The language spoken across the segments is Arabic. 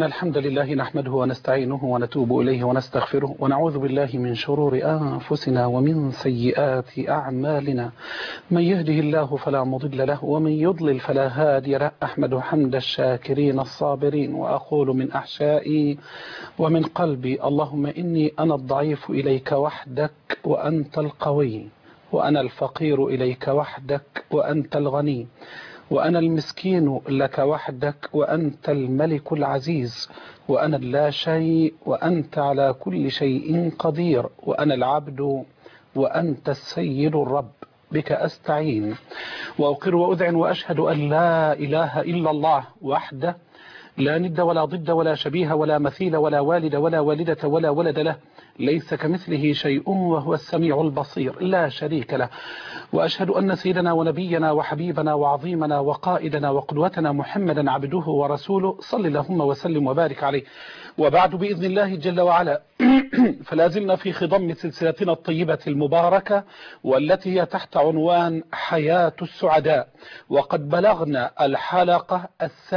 الحمد لله نحمده ونستعينه ونتوب إليه ونستغفره ونعوذ بالله من شرور أنفسنا ومن سيئات أعمالنا. من يهده الله فلا مضل له ومن يضلل فلا هادي له. أحمد حمد الشاكرين الصابرين وأقول من أحشائي ومن قلبي اللهم إني أنا الضعيف إليك وحدك وأنت القوي، وأنا الفقير إليك وحدك وأنت الغني، وأنا المسكين لك وحدك وأنت الملك العزيز، وأنا لا شيء وأنت على كل شيء قدير، وأنا العبد وأنت السيد الرب، بك أستعين وأقر وأذعن وأشهد أن لا إله إلا الله وحده لا ند ولا ضد ولا شبيه ولا مثيل ولا والد ولا والدة ولا ولد له، ليس كمثله شيء وهو السميع البصير لا شريك له. وأشهد أن سيدنا ونبينا وحبيبنا وعظيمنا وقائدنا وقدوتنا محمدا عبده ورسوله، صل اللهم وسلم وبارك عليه. وبعد بإذن الله جل وعلا فلازلنا في خضم سلسلتنا الطيبة المباركة والتي هي تحت عنوان حياة السعداء، وقد بلغنا الحلقة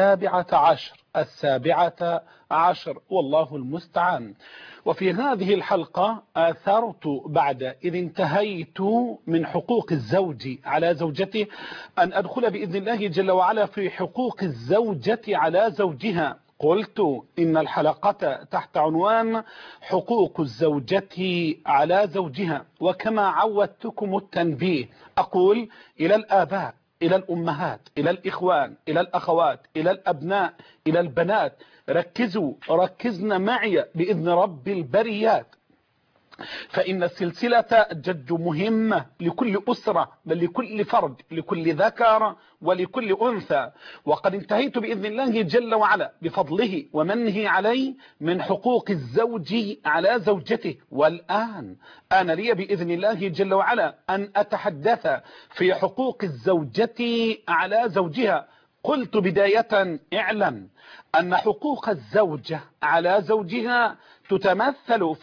السابعة عشر والله المستعان. وفي هذه الحلقة آثرت بعد إذ انتهيت من حقوق الزوج على زوجته أن أدخل بإذن الله جل وعلا في حقوق الزوجة على زوجها. قلت إن الحلقة تحت عنوان حقوق الزوجة على زوجها، وكما عودتكم التنبيه أقول إلى الآباء، إلى الأمهات، إلى الإخوان، إلى الأخوات، إلى الأبناء، إلى البنات، ركزنا معي بإذن رب البريات، فإن السلسلة جد مهمة لكل أسرة، بل لكل فرد، لكل ذكر ولكل أنثى. وقد انتهيت بإذن الله جل وعلا بفضله ومنه علي من حقوق الزوج على زوجته، والآن أنا لي بإذن الله جل وعلا أن أتحدث في حقوق الزوجة على زوجها. قلت بداية اعلم أن حقوق الزوجة على زوجها تتمثل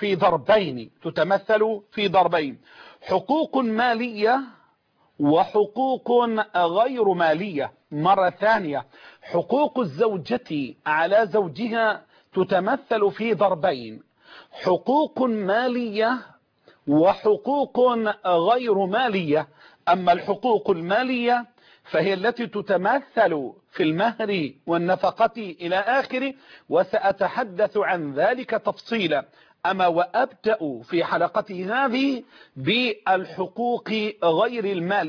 في ضربين، حقوق مالية وحقوق غير مالية. مرة ثانية، حقوق الزوجة على زوجها تتمثل في ضربين، حقوق مالية وحقوق غير مالية. أما الحقوق المالية فهي التي تتمثل في المهر والنفقة إلى آخره، وسأتحدث عن ذلك تفصيلا. أما وأبدأ في حلقتي هذه بالحقوق غير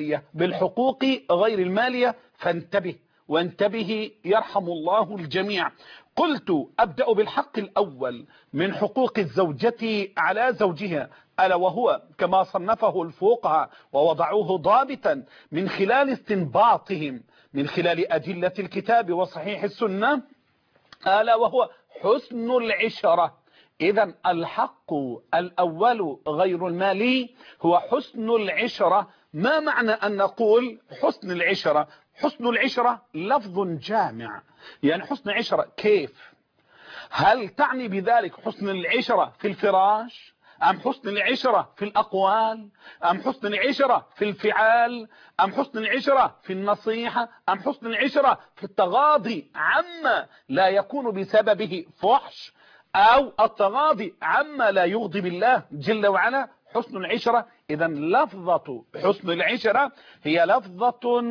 المالية، فانتبه وانتبه يرحم الله الجميع. قلت أبدأ بالحق الأول من حقوق الزوجة على زوجها، ألا وهو كما صنفه الفقهاء ووضعوه ضابطا من خلال استنباطهم من خلال أدلة الكتاب وصحيح السنة، ألا وهو حسن العشرة. إذن الحق الأول غير المالي هو حسن العشرة. ما معنى أن نقول حسن العشرة؟ حسن العشرة لفظ جامع، يعني حسن عشرة كيف؟ هل تعني بذلك حسن العشرة في الفراش، أم حسن العشرة في الأقوال، أم حسن العشرة في الفعال، أم حسن العشرة في النصيحة، أم حسن العشرة في التغاضي عما لا يكون بسببه فحش، أو التغاضي عما لا يغضب الله جل وعلا؟ حسن العشرة. إذا لفظة حسن العشرة هي لفظة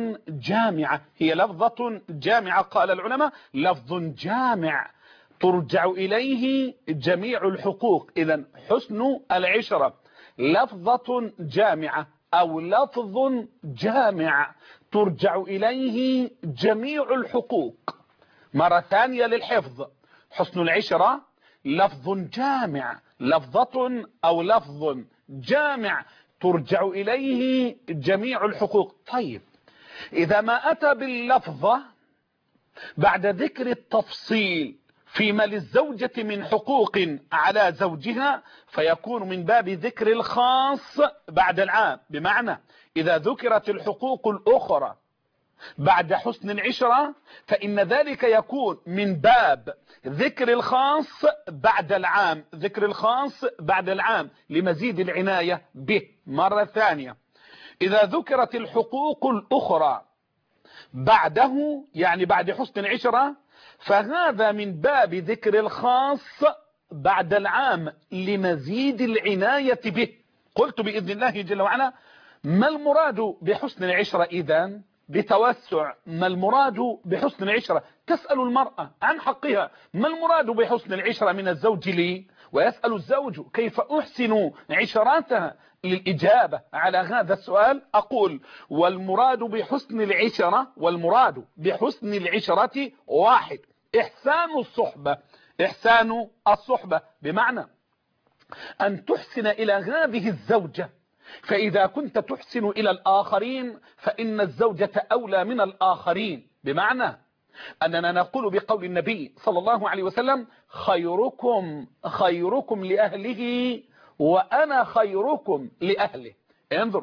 جامعة، قال العلماء لفظ جامع ترجع إليه جميع الحقوق. إذا حسن العشرة لفظة جامعة أو لفظ جامع ترجع إليه جميع الحقوق. مرة ثانية للحفظ، حسن العشرة لفظ جامع، لفظة أو لفظ جامع ترجع إليه جميع الحقوق. طيب، إذا ما أتى باللفظة بعد ذكر التفصيل فيما للزوجة من حقوق على زوجها فيكون من باب ذكر الخاص بعد العام. بمعنى إذا ذكرت الحقوق الأخرى بعد حسن العشرة فإن ذلك يكون من باب ذكر الخاص بعد العام لمزيد العناية به. مرة ثانية، إذا ذكرت الحقوق الأخرى بعده، يعني بعد حسن العشرة، فهذا من باب ذكر الخاص بعد العام لمزيد العناية به. قلت بإذن الله جل وعلا ما المراد بحسن العشرة؟ إذن بتوسع. ما المراد بحسن العشرة؟ تسأل المرأة عن حقها. ما المراد بحسن العشرة من الزوج لي؟ ويسأل الزوج كيف أحسن عشراتها؟ للإجابة على هذا السؤال أقول والمراد بحسن العشرة، والمراد بحسن العشرة واحد: إحسان الصحبة. إحسان الصحبة بمعنى أن تحسن إلى هذه الزوجة، فإذا كنت تحسن إلى الآخرين فإن الزوجة أولى من الآخرين، بمعنى أننا نقول بقول النبي صلى الله عليه وسلم: خيركم لأهله وأنا خيركم لأهله. انظر،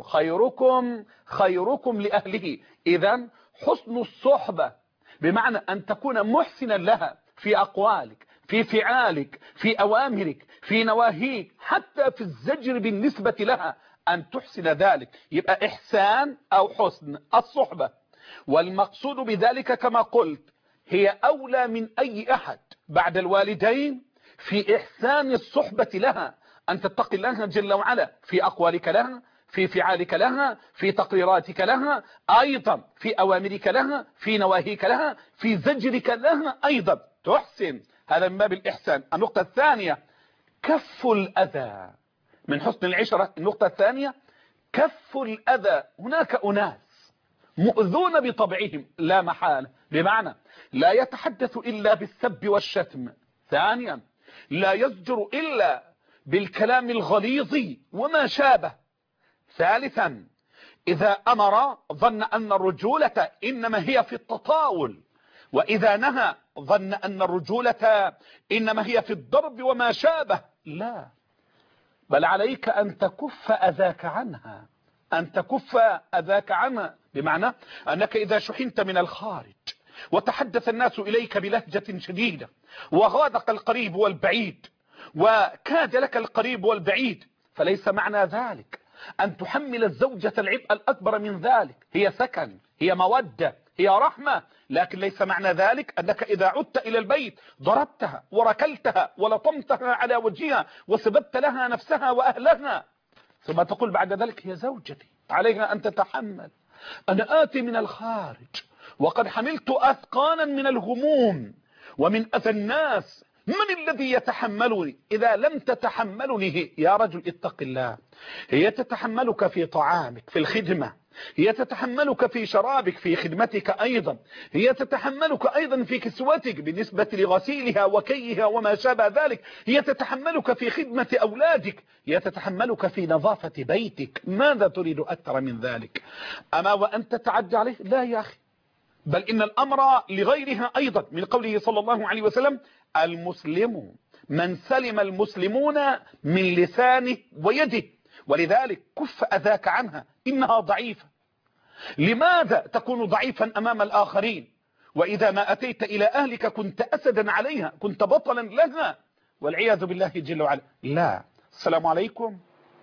خيركم لأهله. إذن حسن الصحبة بمعنى أن تكون محسنا لها في أقوالك، في فعالك، في أوامرك، في نواهيك، حتى في الزجر بالنسبة لها أن تحسن ذلك. يبقى إحسان أو حسن الصحبة. والمقصود بذلك كما قلت هي أولى من أي أحد بعد الوالدين في إحسان الصحبة لها، أن تتقي الله جل وعلا في أقوالك لها، في فعالك لها، في تقريراتك لها، أيضا في أوامرك لها، في نواهيك لها، في زجرك لها أيضا تحسن. هذا من باب الإحسان. النقطة الثانية كف الأذى من حسن العشرة. النقطة الثانية كف الأذى. هناك أناس مؤذون بطبعهم لا محالة، بمعنى لا يتحدث إلا بالسب والشتم. ثانيا لا يزجر إلا بالكلام الغليظ وما شابه. ثالثا إذا أمر ظن أن الرجولة إنما هي في التطاول، وإذا نهى ظن أن الرجولة إنما هي في الضرب وما شابه. لا، بل عليك أن تكف أذاك عنها، أن تكف أذاك عنها، بمعنى أنك إذا شحنت من الخارج وتحدث الناس إليك بلهجة شديدة وغادق القريب والبعيد وكاد لك القريب والبعيد، فليس معنى ذلك أن تحمل الزوجة العبء الأكبر من ذلك. هي سكن، هي مودة، هي رحمة، لكن ليس معنى ذلك أنك إذا عدت إلى البيت ضربتها وركلتها ولطمتها على وجهها وسببت لها نفسها وأهلها، ثم تقول بعد ذلك هي زوجتي عليها أن تتحمل. أنا آتي من الخارج وقد حملت أثقالا من الهموم ومن أذى الناس، من الذي يتحملني؟ إذا لم تتحملني يا رجل اتق الله. هي تتحملك في طعامك في الخدمة، هي تتحملك في شرابك في خدمتك أيضا، هي تتحملك أيضا في كسوتك بالنسبة لغسيلها وكيها وما شابه ذلك، هي تتحملك في خدمة أولادك، هي تتحملك في نظافة بيتك. ماذا تريد أكثر من ذلك؟ أما وأن تتعدى عليه؟ لا يا أخي، بل إن الأمر لغيرها أيضا، من قوله صلى الله عليه وسلم: المسلم من سلم المسلمون من لسانه ويده. ولذلك كف أذاك عنها، إنها ضعيفة. لماذا تكون ضعيفا أمام الآخرين وإذا ما أتيت إلى أهلك كنت أسدا عليها، كنت بطلا لها، والعياذ بالله جل وعلا؟ لا. السلام عليكم.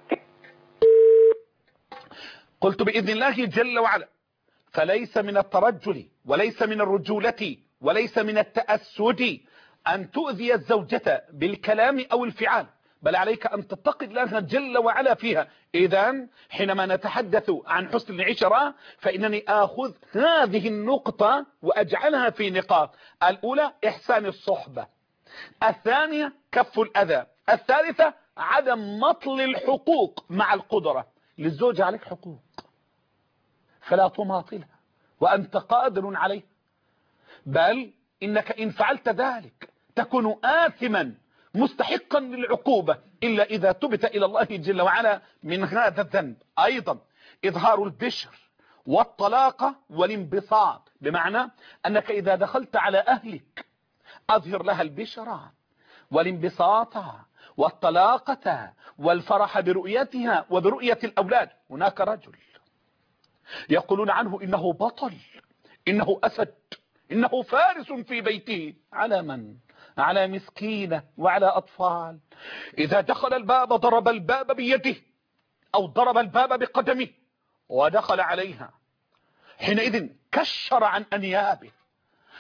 قلت بإذن الله جل وعلا فليس من الترجل وليس من الرجولة وليس من التأسد أن تؤذي الزوجة بالكلام أو الفعال، بل عليك أن تتقي الله جل وعلا فيها. إذن حينما نتحدث عن حسن العشرة فإنني آخذ هذه النقطة وأجعلها في نقاط: الأولى إحسان الصحبة، الثانية كف الأذى، الثالثة عدم مطل الحقوق مع القدرة. للزوج عليك حقوق فلا تماطلها وأنت قادر عليه، بل إنك إن فعلت ذلك تكون آثما مستحقا للعقوبة إلا إذا تبت إلى الله جل وعلا من هذا الذنب. أيضا إظهار البشر والطلاقة والانبساط، بمعنى أنك إذا دخلت على أهلك أظهر لها البشر والانبساط والطلاقة والفرح برؤيتها وبرؤية الأولاد. هناك رجل يقولون عنه إنه بطل، إنه أسد، إنه فارس في بيته. على من؟ على مسكينة وعلى أطفال. إذا دخل الباب ضرب الباب بيده أو ضرب الباب بقدمه ودخل عليها، حينئذ كشر عن أنيابه،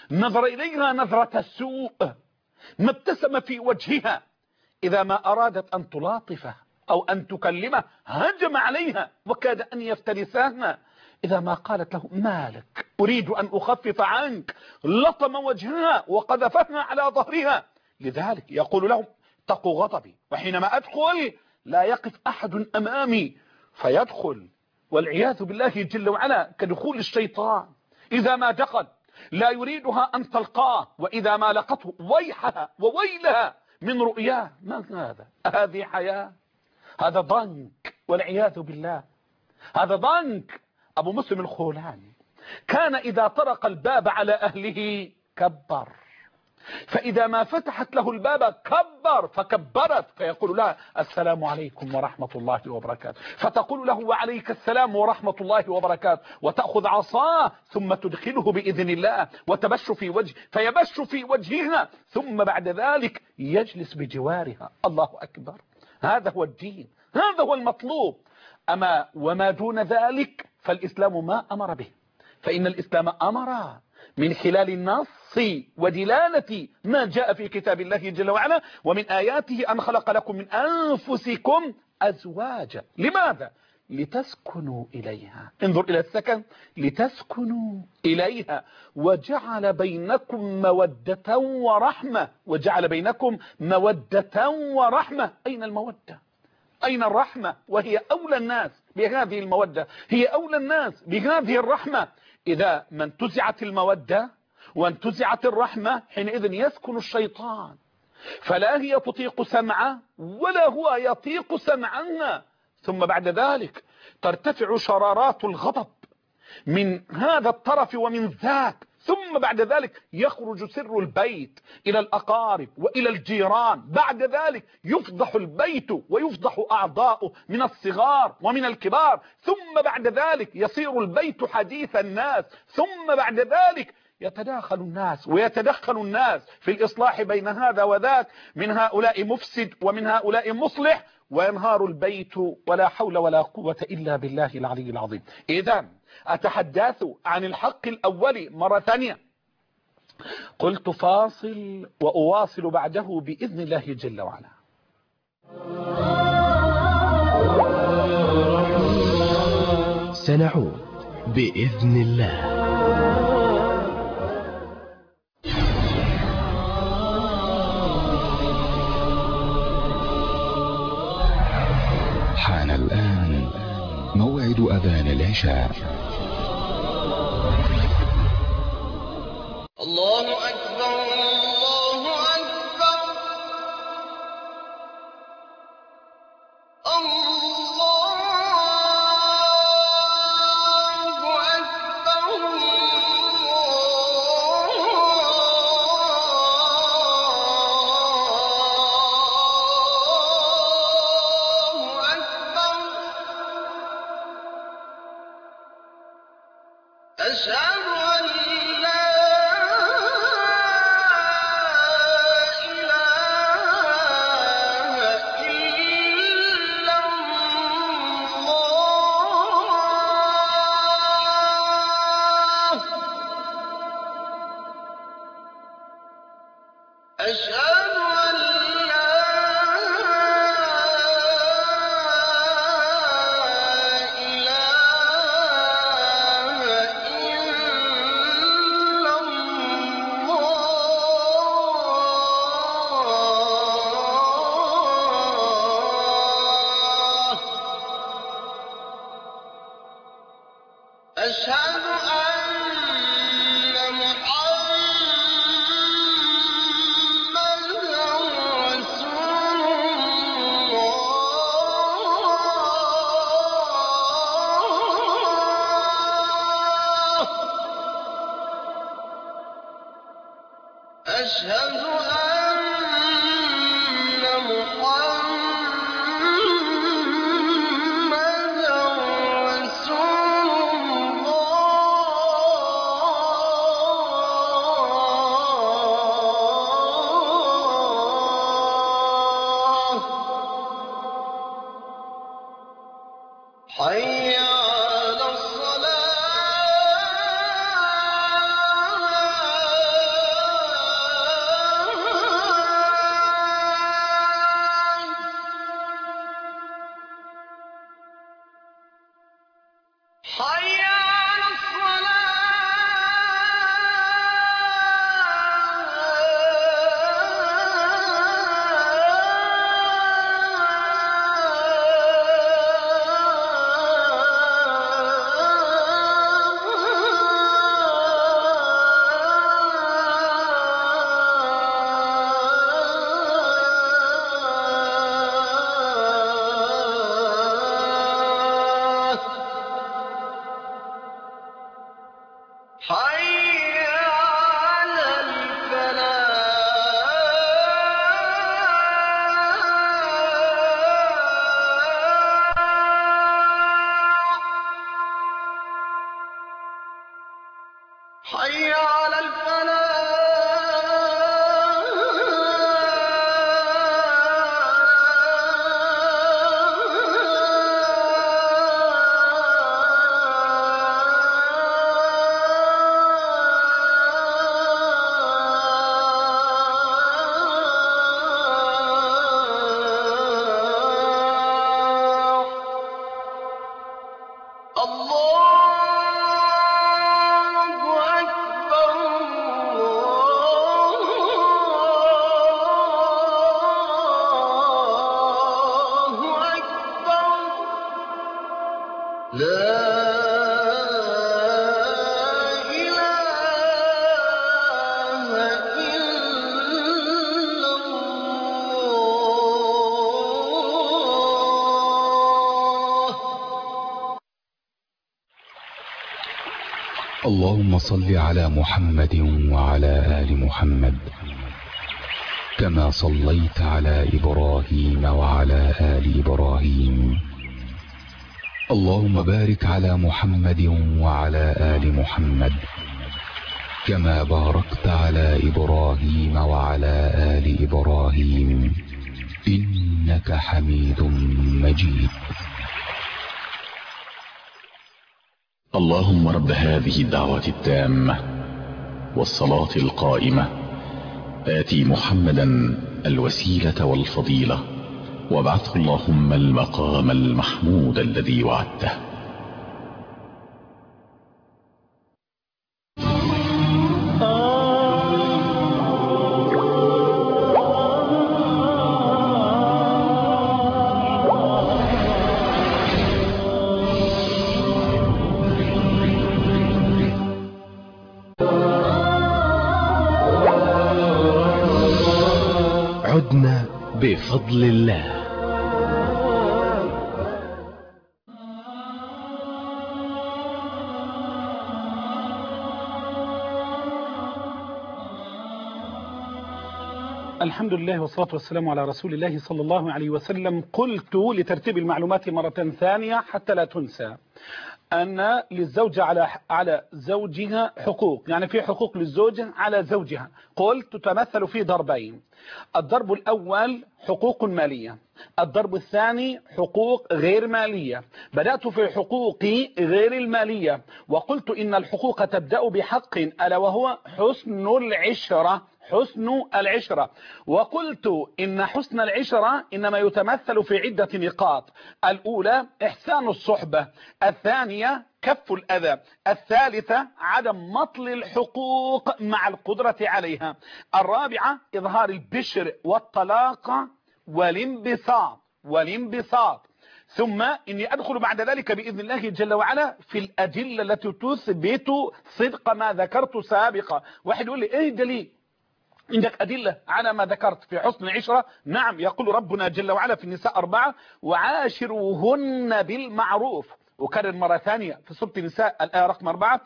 نظر إليها نظرة السوء، ما ابتسم في وجهها. إذا ما أرادت أن تلاطفه أو أن تكلمه هجم عليها وكاد أن يفترسها. إذا ما قالت له مالك أريد أن أخفف عنك لطم وجهها وقذفها على ظهرها. لذلك يقول لهم اتقوا غضبي، وحينما أدخل لا يقف أحد أمامي فيدخل، والعياذ بالله جل وعلا كدخول الشيطان. إذا ما دخل لا يريدها أن تلقاه، وإذا ما لقته ويحها وويلها من رؤياه. ما هذا؟ هذه حياة؟ هذا ضنك والعياذ بالله، هذا ضنك. أبو مسلم الخولاني كان إذا طرق الباب على أهله كبر، فإذا ما فتحت له الباب كبر فكبرت، فيقول لها السلام عليكم ورحمة الله وبركاته، فتقول له وعليك السلام ورحمة الله وبركاته، وتأخذ عصاه ثم تدخله بإذن الله وتبش في وجه فيبش في وجهها، ثم بعد ذلك يجلس بجوارها. الله أكبر، هذا هو الدين، هذا هو المطلوب. أما وما دون ذلك فالإسلام ما أمر به، فإن الإسلام أمر من خلال النص ودلالة ما جاء في كتاب الله جل وعلا: ومن آياته أن خلق لكم من أنفسكم أزواجا. لماذا؟ لتسكنوا إليها. انظر إلى السكن، لتسكنوا إليها، وجعل بينكم مودة ورحمة، وجعل بينكم مودة ورحمة. أين المودة؟ أين الرحمة؟ وهي أولى الناس بهذه المودة، هي أولى الناس بهذه الرحمة. إذا ما انتزعت المودة وانتزعت الرحمة حينئذ يسكن الشيطان، فلا هي تطيق سمعه ولا هو يطيق سمعها. ثم بعد ذلك ترتفع شرارات الغضب من هذا الطرف ومن ذاك، ثم بعد ذلك يخرج سر البيت إلى الأقارب وإلى الجيران. بعد ذلك يفضح البيت ويفضح أعضاؤه من الصغار ومن الكبار. ثم بعد ذلك يصير البيت حديث الناس. ثم بعد ذلك يتداخل الناس ويتدخل الناس في الإصلاح بين هذا وذاك، من هؤلاء مفسد ومن هؤلاء مصلح، وينهار البيت ولا حول ولا قوة إلا بالله العلي العظيم. إذن أتحدث عن الحق الأول مرة ثانية. قلت فاصل وأواصل بعده بإذن الله جل وعلا. سنعود بإذن الله. حان الآن موعد أذان العشاء. الله أكبر، الله أكبر، الله أكبر، الله أكبر. أشهد أن لا أشهد أن لا إله إلا الله. أشهد أن محمدا رسول الله. أشهد أن محمدا رسول الله. حي على الصلاة. لا إله إلا الله. اللهم صل على محمد وعلى آل محمد كما صليت على إبراهيم وعلى آل إبراهيم. اللهم بارك على محمد وعلى آل محمد كما باركت على إبراهيم وعلى آل إبراهيم إنك حميد مجيد. اللهم رب هذه الدعوة التامة والصلاة القائمة آتي محمدا الوسيلة والفضيلة وابعثه اللهم المقام المحمود الذي وعدته. عدنا بفضل الله. الحمد لله والصلاة والسلام على رسول الله صلى الله عليه وسلم. قلت لترتيب المعلومات مرة ثانية حتى لا تنسى أن للزوجة على زوجها حقوق، يعني في حقوق للزوجة على زوجها. قلت تتمثل في ضربين: الضرب الأول حقوق مالية، الضرب الثاني حقوق غير مالية. بدأت في الحقوق غير المالية وقلت إن الحقوق تبدأ بحق ألا وهو حسن العشرة. حسن العشرة، وقلت إن حسن العشرة إنما يتمثل في عدة نقاط: الأولى إحسان الصحبة، الثانية كف الأذى، الثالثة عدم مطل الحقوق مع القدرة عليها، الرابعة إظهار البشر والطلاقة والانبساط. ثم إني أدخل بعد ذلك بإذن الله جل وعلا في الأدلة التي تثبت صدق ما ذكرت سابقا. واحد يقول لي إيه دليل؟ عندك أدلة على ما ذكرت في حسن العشرة؟ نعم، يقول ربنا جل وعلا في النساء 4: وعاشروهن بالمعروف. وكرر مرة ثانية في سورة النساء الآية رقم 4: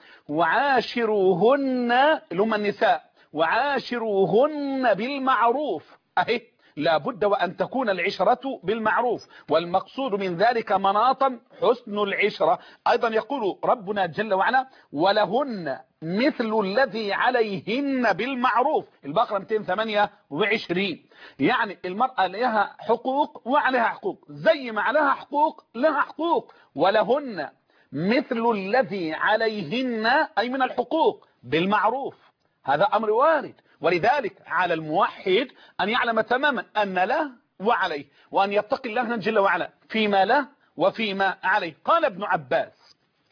وعاشروهن اللي هم النساء، وعاشروهن بالمعروف. أهي لابد وأن تكون العشرة بالمعروف، والمقصود من ذلك مناطا حسن العشرة. أيضا يقول ربنا جل وعلا: ولهن مثل الذي عليهن بالمعروف. البقرة 228. يعني المرأة لها حقوق وعليها حقوق، زي ما عليها حقوق لها حقوق. ولهن مثل الذي عليهن أي من الحقوق بالمعروف. هذا أمر وارد، ولذلك على الموحد أن يعلم تماما أن له وعليه، وأن يتقي الله جل وعلا فيما له وفيما عليه. قال ابن عباس: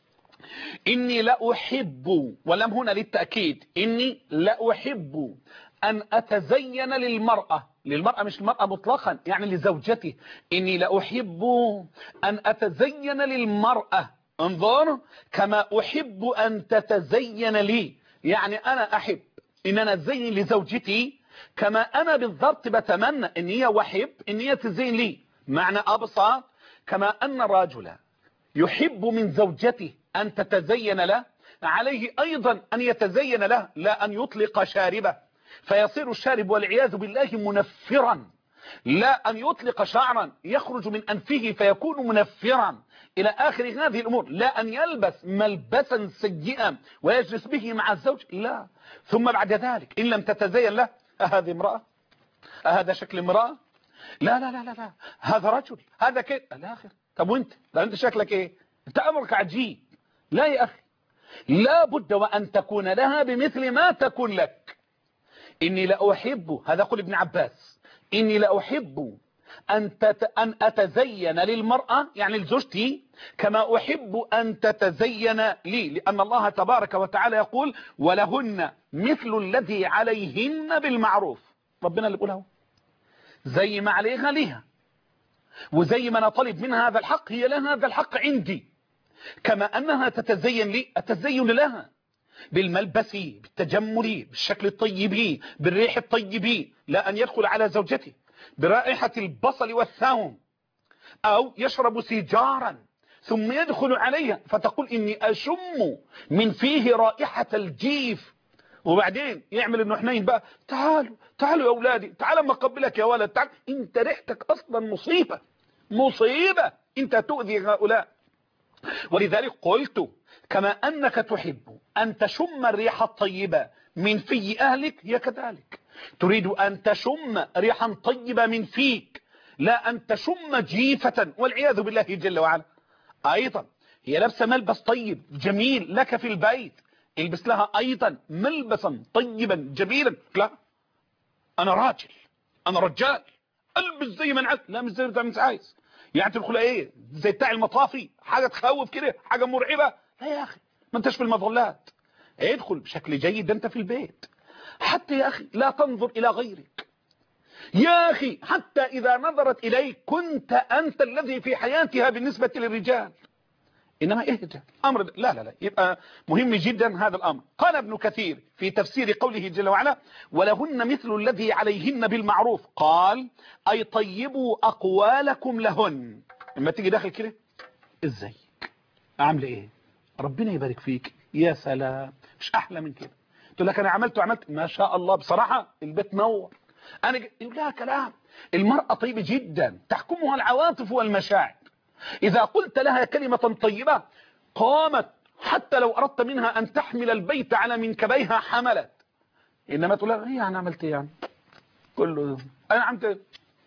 إني لأحب، ولم هنا للتأكيد، إني لأحب أن أتزين للمرأة مش المرأة مطلقا، يعني لزوجته. إني لأحب أن أتزين للمرأة، انظر، كما أحب أن تتزين لي. يعني أنا أحب إن أنا أتزين لزوجتي كما أنا بالضبط بتمنى إن هي وحب إن هي تزين لي. معنى أبسط: كما أن الرجل يحب من زوجته أن تتزين له، عليه أيضا أن يتزين له، لا أن يطلق شاربه فيصير الشارب والعياذ بالله منفرا، لا أن يطلق شعرا يخرج من أنفه فيكون منفرا إلى آخر هذه الأمور، لا أن يلبس ملبسا سيئا ويجلس به مع الزوج، لا. ثم بعد ذلك إن لم تتزين له: هذه امرأة؟ هذا شكل امرأة؟ لا لا لا لا لا، هذا رجل، هذا كده الآخر. طب وانت؟ لا انت شكلك ايه؟ انت أمرك عجيب. لا يا أخي، لا بد وأن تكون لها بمثل ما تكون لك. إني لأحب، هذا قول ابن عباس، إني لأحب أن أتزين للمرأة يعني لزوجتي كما أحب أن تتزين لي، لأن الله تبارك وتعالى يقول: ولهن مثل الذي عليهن بالمعروف. ربنا اللي بيقولها، زي ما عليها ليها، وزي ما أنا طالب منها هذا الحق هي لها هذا الحق عندي. كما أنها تتزين لي أتزين لها بالملبس، بالتجمل، بالشكل الطيب، بالريح الطيب، لا أن يدخل على زوجته برائحة البصل والثوم، أو يشرب سيجارا ثم يدخل عليها فتقول إني أشم من فيه رائحة الجيف، وبعدين يعمل انه حنين بقى، تعالوا تعالوا يا اولادي، تعال اما اقبلك يا ولد، تعال. انت ريحتك اصلا مصيبة، مصيبة، انت تؤذي هؤلاء. ولذلك قلت كما انك تحب ان تشم الريح الطيبة من في اهلك، هي كذلك تريد ان تشم ريحا طيبة من فيك، لا ان تشم جيفة والعياذ بالله جل وعلا. ايضا هي لابسه ملبس طيب جميل لك في البيت، البس لها ايضا ملبسا طيبا جميلا. لا انا راجل، انا رجال، البس زي ما انا عايز. لا مش زي ما انت عايز، يعني تدخل ايه زي بتاع المطافي، حاجه تخوف كده، حاجه مرعبه. لا يا اخي ما انتش في المظلات، ادخل بشكل جيد انت في البيت. حتى يا اخي لا تنظر الى غيرك، يا اخي حتى اذا نظرت اليك كنت انت الذي في حياتها بالنسبه للرجال. إنما اهدى أمر لا لا لا، يبقى مهم جدا هذا الأمر. قال ابن كثير في تفسير قوله جل وعلا ولهن مثل الذي عليهن بالمعروف، قال أي طيبوا أقوالكم لهن. لما تيجي داخل كده ازيك، عامله ايه، ربنا يبارك فيك، يا سلام، مش أحلى من كده. تقول لك أنا عملت ما شاء الله بصراحة البيت نور. يقول لها كلام. المرأة طيبة جدا تحكمها العواطف والمشاعر. إذا قلت لها كلمة طيبة قامت، حتى لو أردت منها أن تحمل البيت على منكبيها حملت. إنما تقول لها إيه أنا عملت إيه يعني، كله أنا عملت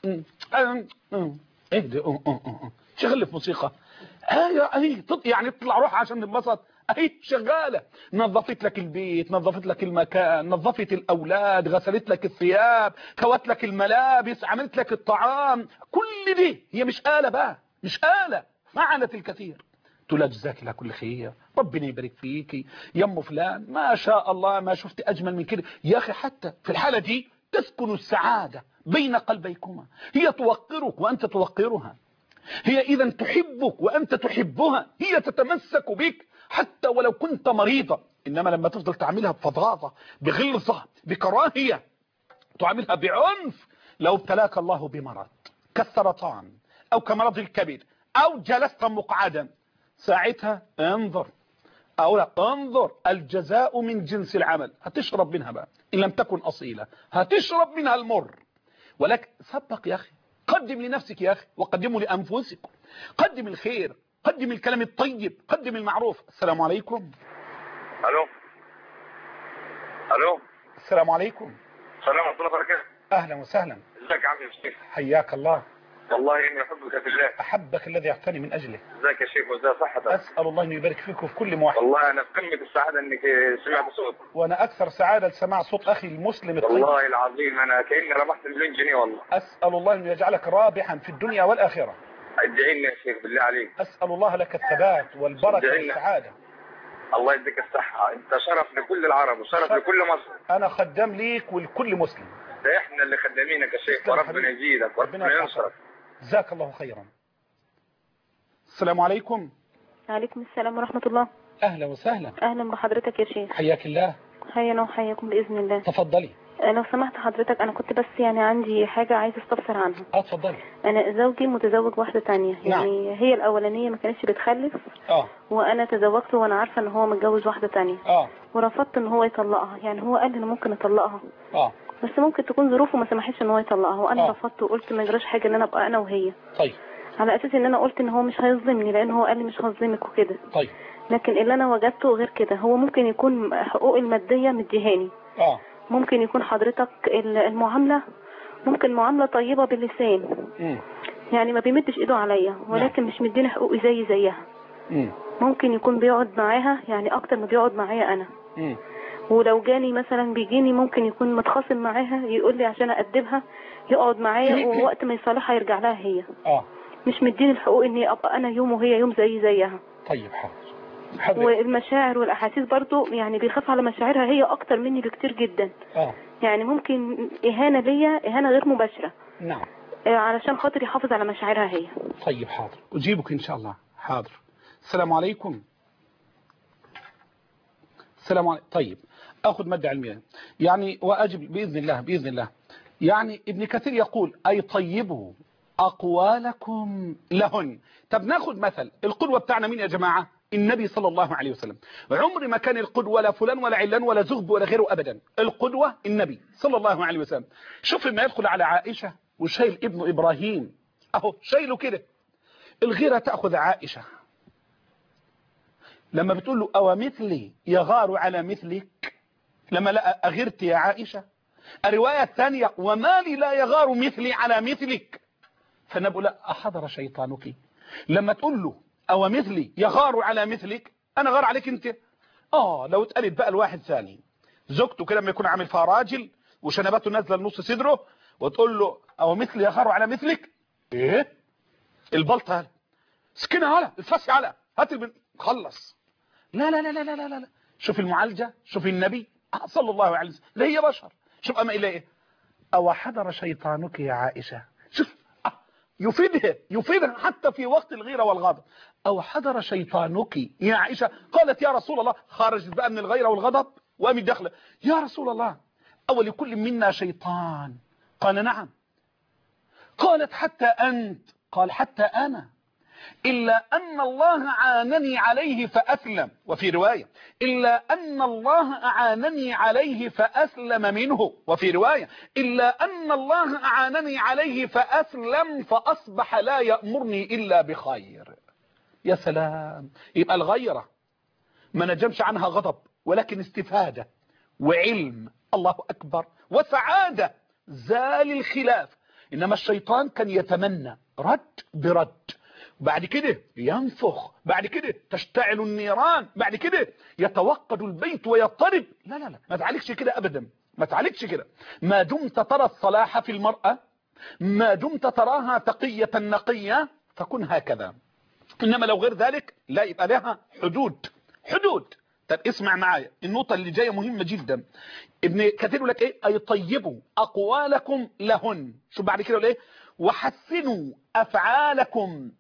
اهدي شغل في موسيقى هي يعني تطلع روح عشان تنبسط، اهي شغاله، نظفت لك البيت، نظفت لك المكان، نظفت الاولاد، غسلت لك الثياب، كوت لك الملابس، عملت لك الطعام، كل دي هي مش آلة بقى، مش آلة، فعلت الكثير. تقول لها جزاك الله كل خير، ربنا يبارك فيكي يا ام فلان، ما شاء الله ما شفت اجمل من كده. يا اخي حتى في الحاله دي تسكن السعاده بين قلبيكما، هي توقرك وانت توقرها، هي اذا تحبك وانت تحبها، هي تتمسك بك حتى ولو كنت مريضا. انما لما تفضل تعملها بفظاظه، بغلظه، بكراهيه، تعملها بعنف، لو ابتلاك الله بمرض كالسرطان او كمرض الكبد او جلست مقعدا، ساعتها انظر، او لا انظر، الجزاء من جنس العمل. هتشرب منها بقى ان لم تكن اصيله، هتشرب منها المر. ولكن سبق يا اخي، قدم لنفسك يا اخي وقدموا لانفسكم، قدم الخير، قدم الكلام الطيب، قدم المعروف. السلام عليكم. الو الو السلام عليكم. السلام ورحمه الله وبركاته. اهلا وسهلا. ازيك يا عم يا شيخ؟ حياك الله. والله اني احبك في الله. احبك الذي اعطاني من اجله. ازيك يا شيخ وازاي صحتك؟ اسال الله انه يبارك فيك وفي كل موحد. والله انا في قمه السعاده انك سمعت صوت. وانا اكثر سعاده لسماع صوت اخي المسلم الطيب. والله العظيم انا كاني ربحت مليون جنيه والله. اسال الله انه يجعلك رابحا في الدنيا والاخره. ادعي لنا يا شيخ بالله عليك. اسال الله لك الثبات والبركه والسعاده. الله يديك الصحه، انت شرف لكل العرب وشرف لكل مصر. انا خدام ليك ولكل مسلم. ده احنا اللي خدامينك يا شيخ، وربنا يزيدك وربنا ينصرك. جزاك الله خيرا. السلام عليكم. وعليكم السلام ورحمة الله. أهلا وسهلا. أهلا بحضرتك يا شيخ. حياك الله. حيانا وحياكم بإذن الله. تفضلي. لو سمحت حضرتك، أنا كنت بس يعني عندي حاجة عايز استفسر عنها. اتفضلي. أنا زوجي متزوج واحدة تانية. يعني نعم. هي الأولانية ما كانتش بتخلف. وأنا تزوجته وأنا عارفة إن هو متجوز واحدة تانية. ورفضت إن هو يطلقها، يعني هو قال إن ممكن أطلقها. بس ممكن تكون ظروفه ما سمحتش إن هو يطلقها، وأنا رفضت وقلت ما يجراش حاجة إن أنا أبقى أنا وهي. طيب. على اساس ان انا قلت ان هو مش هيظلمني، لان هو قال لي مش هظلمك وكده. طيب. لكن اللي انا وجدته غير كده، هو ممكن يكون حقوق الماديه مديهاني. ممكن يكون حضرتك المعامله ممكن معامله طيبه باللسان. يعني ما بيمدش ايده عليا، ولكن مش مديني حقوقي زيها. ممكن يكون بيقعد معاها يعني اكتر ما بيقعد معايا انا. ولو جاني مثلا بيجيني ممكن يكون متخاصم معاها، يقول لي عشان أدبها يقعد معايا، ووقت ما يصالحها يرجع لها هي. مش مديني الحقوق اني ابقى انا يوم وهي يوم زيها. طيب حاضر. والمشاعر والاحاسيس برضو يعني بيخاف على مشاعرها هي اكتر مني بكتير جدا. يعني ممكن اهانه ليا، اهانه غير مباشره. نعم. علشان خاطر يحافظ على مشاعرها هي. طيب حاضر، اجيبك ان شاء الله. حاضر. السلام عليكم. السلام عليكم. طيب أخذ مادة علمية يعني وأجب بإذن الله بإذن الله. يعني ابن كثير يقول أي طيبوا أقوالكم لهن. طب ناخذ مثل القدوة بتاعنا مين يا جماعة؟ النبي صلى الله عليه وسلم. عمر ما كان القدوة ولا فلان ولا علان ولا زغب ولا غيره أبدا. القدوة النبي صلى الله عليه وسلم. شوف لما يدخل على عائشة وشايل ابن إبراهيم أهو شايله كده، الغيرة تأخذ عائشة لما بتقول له أو مثلي يغار على مثلك، لما لا أغرت يا عائشة. الرواية الثانية وما لي لا يغار مثلي على مثلك. فالنبي لا أحضر شيطانك لما تقول له أو مثلي يغار على مثلك، أنا غار عليك أنت. لو اتقالت بقى الواحد ثاني زوجته كده لما يكون عامل فيها راجل وشنباته نازله لنص صدره وتقول له أو مثلي يغار على مثلك، إيه البلطة هلا سكينة هلا الفاسي هلا هات خلص. لا لا لا لا لا لا لا. شوف المعالجة، شوف النبي صلى الله عليه وسلم لا هي بشر. شوف أما إليه أو حضر شيطانك يا عائشة. شوف يفيدها حتى في وقت الغيرة والغضب. أو حضر شيطانك يا عائشة. قالت يا رسول الله، خرجت بقى من الغيرة والغضب وقامت داخله يا رسول الله أو لكل منا شيطان؟ قال نعم. قالت حتى أنت؟ قال حتى أنا، إلا أن الله أعانني عليه فأسلم. وفي رواية إلا أن الله أعانني عليه فأسلم منه. وفي رواية إلا أن الله أعانني عليه فأسلم فأصبح لا يأمرني إلا بخير. يا سلام. يبقى الغيرة ما نجمش عنها غضب ولكن استفادة وعلم، الله أكبر، وسعادة، زال الخلاف. إنما الشيطان كان يتمنى رد برد، بعد كده ينفخ، بعد كده تشتعل النيران، بعد كده يتوقد البيت ويضطرب. لا لا لا، ما تعالجش كده أبدا، ما تعالجش كده. ما دمت ترى الصلاح في المرأة، ما دمت تراها تقية نقية فكن هكذا. إنما لو غير ذلك لا، يبقى لها حدود. طب اسمع معايا النقطة اللي جاية مهمة جدا. ابن كثير لك ايه؟ اي طيبوا اقوالكم لهن. شو بعد كده ايه؟ وحسنوا افعالكم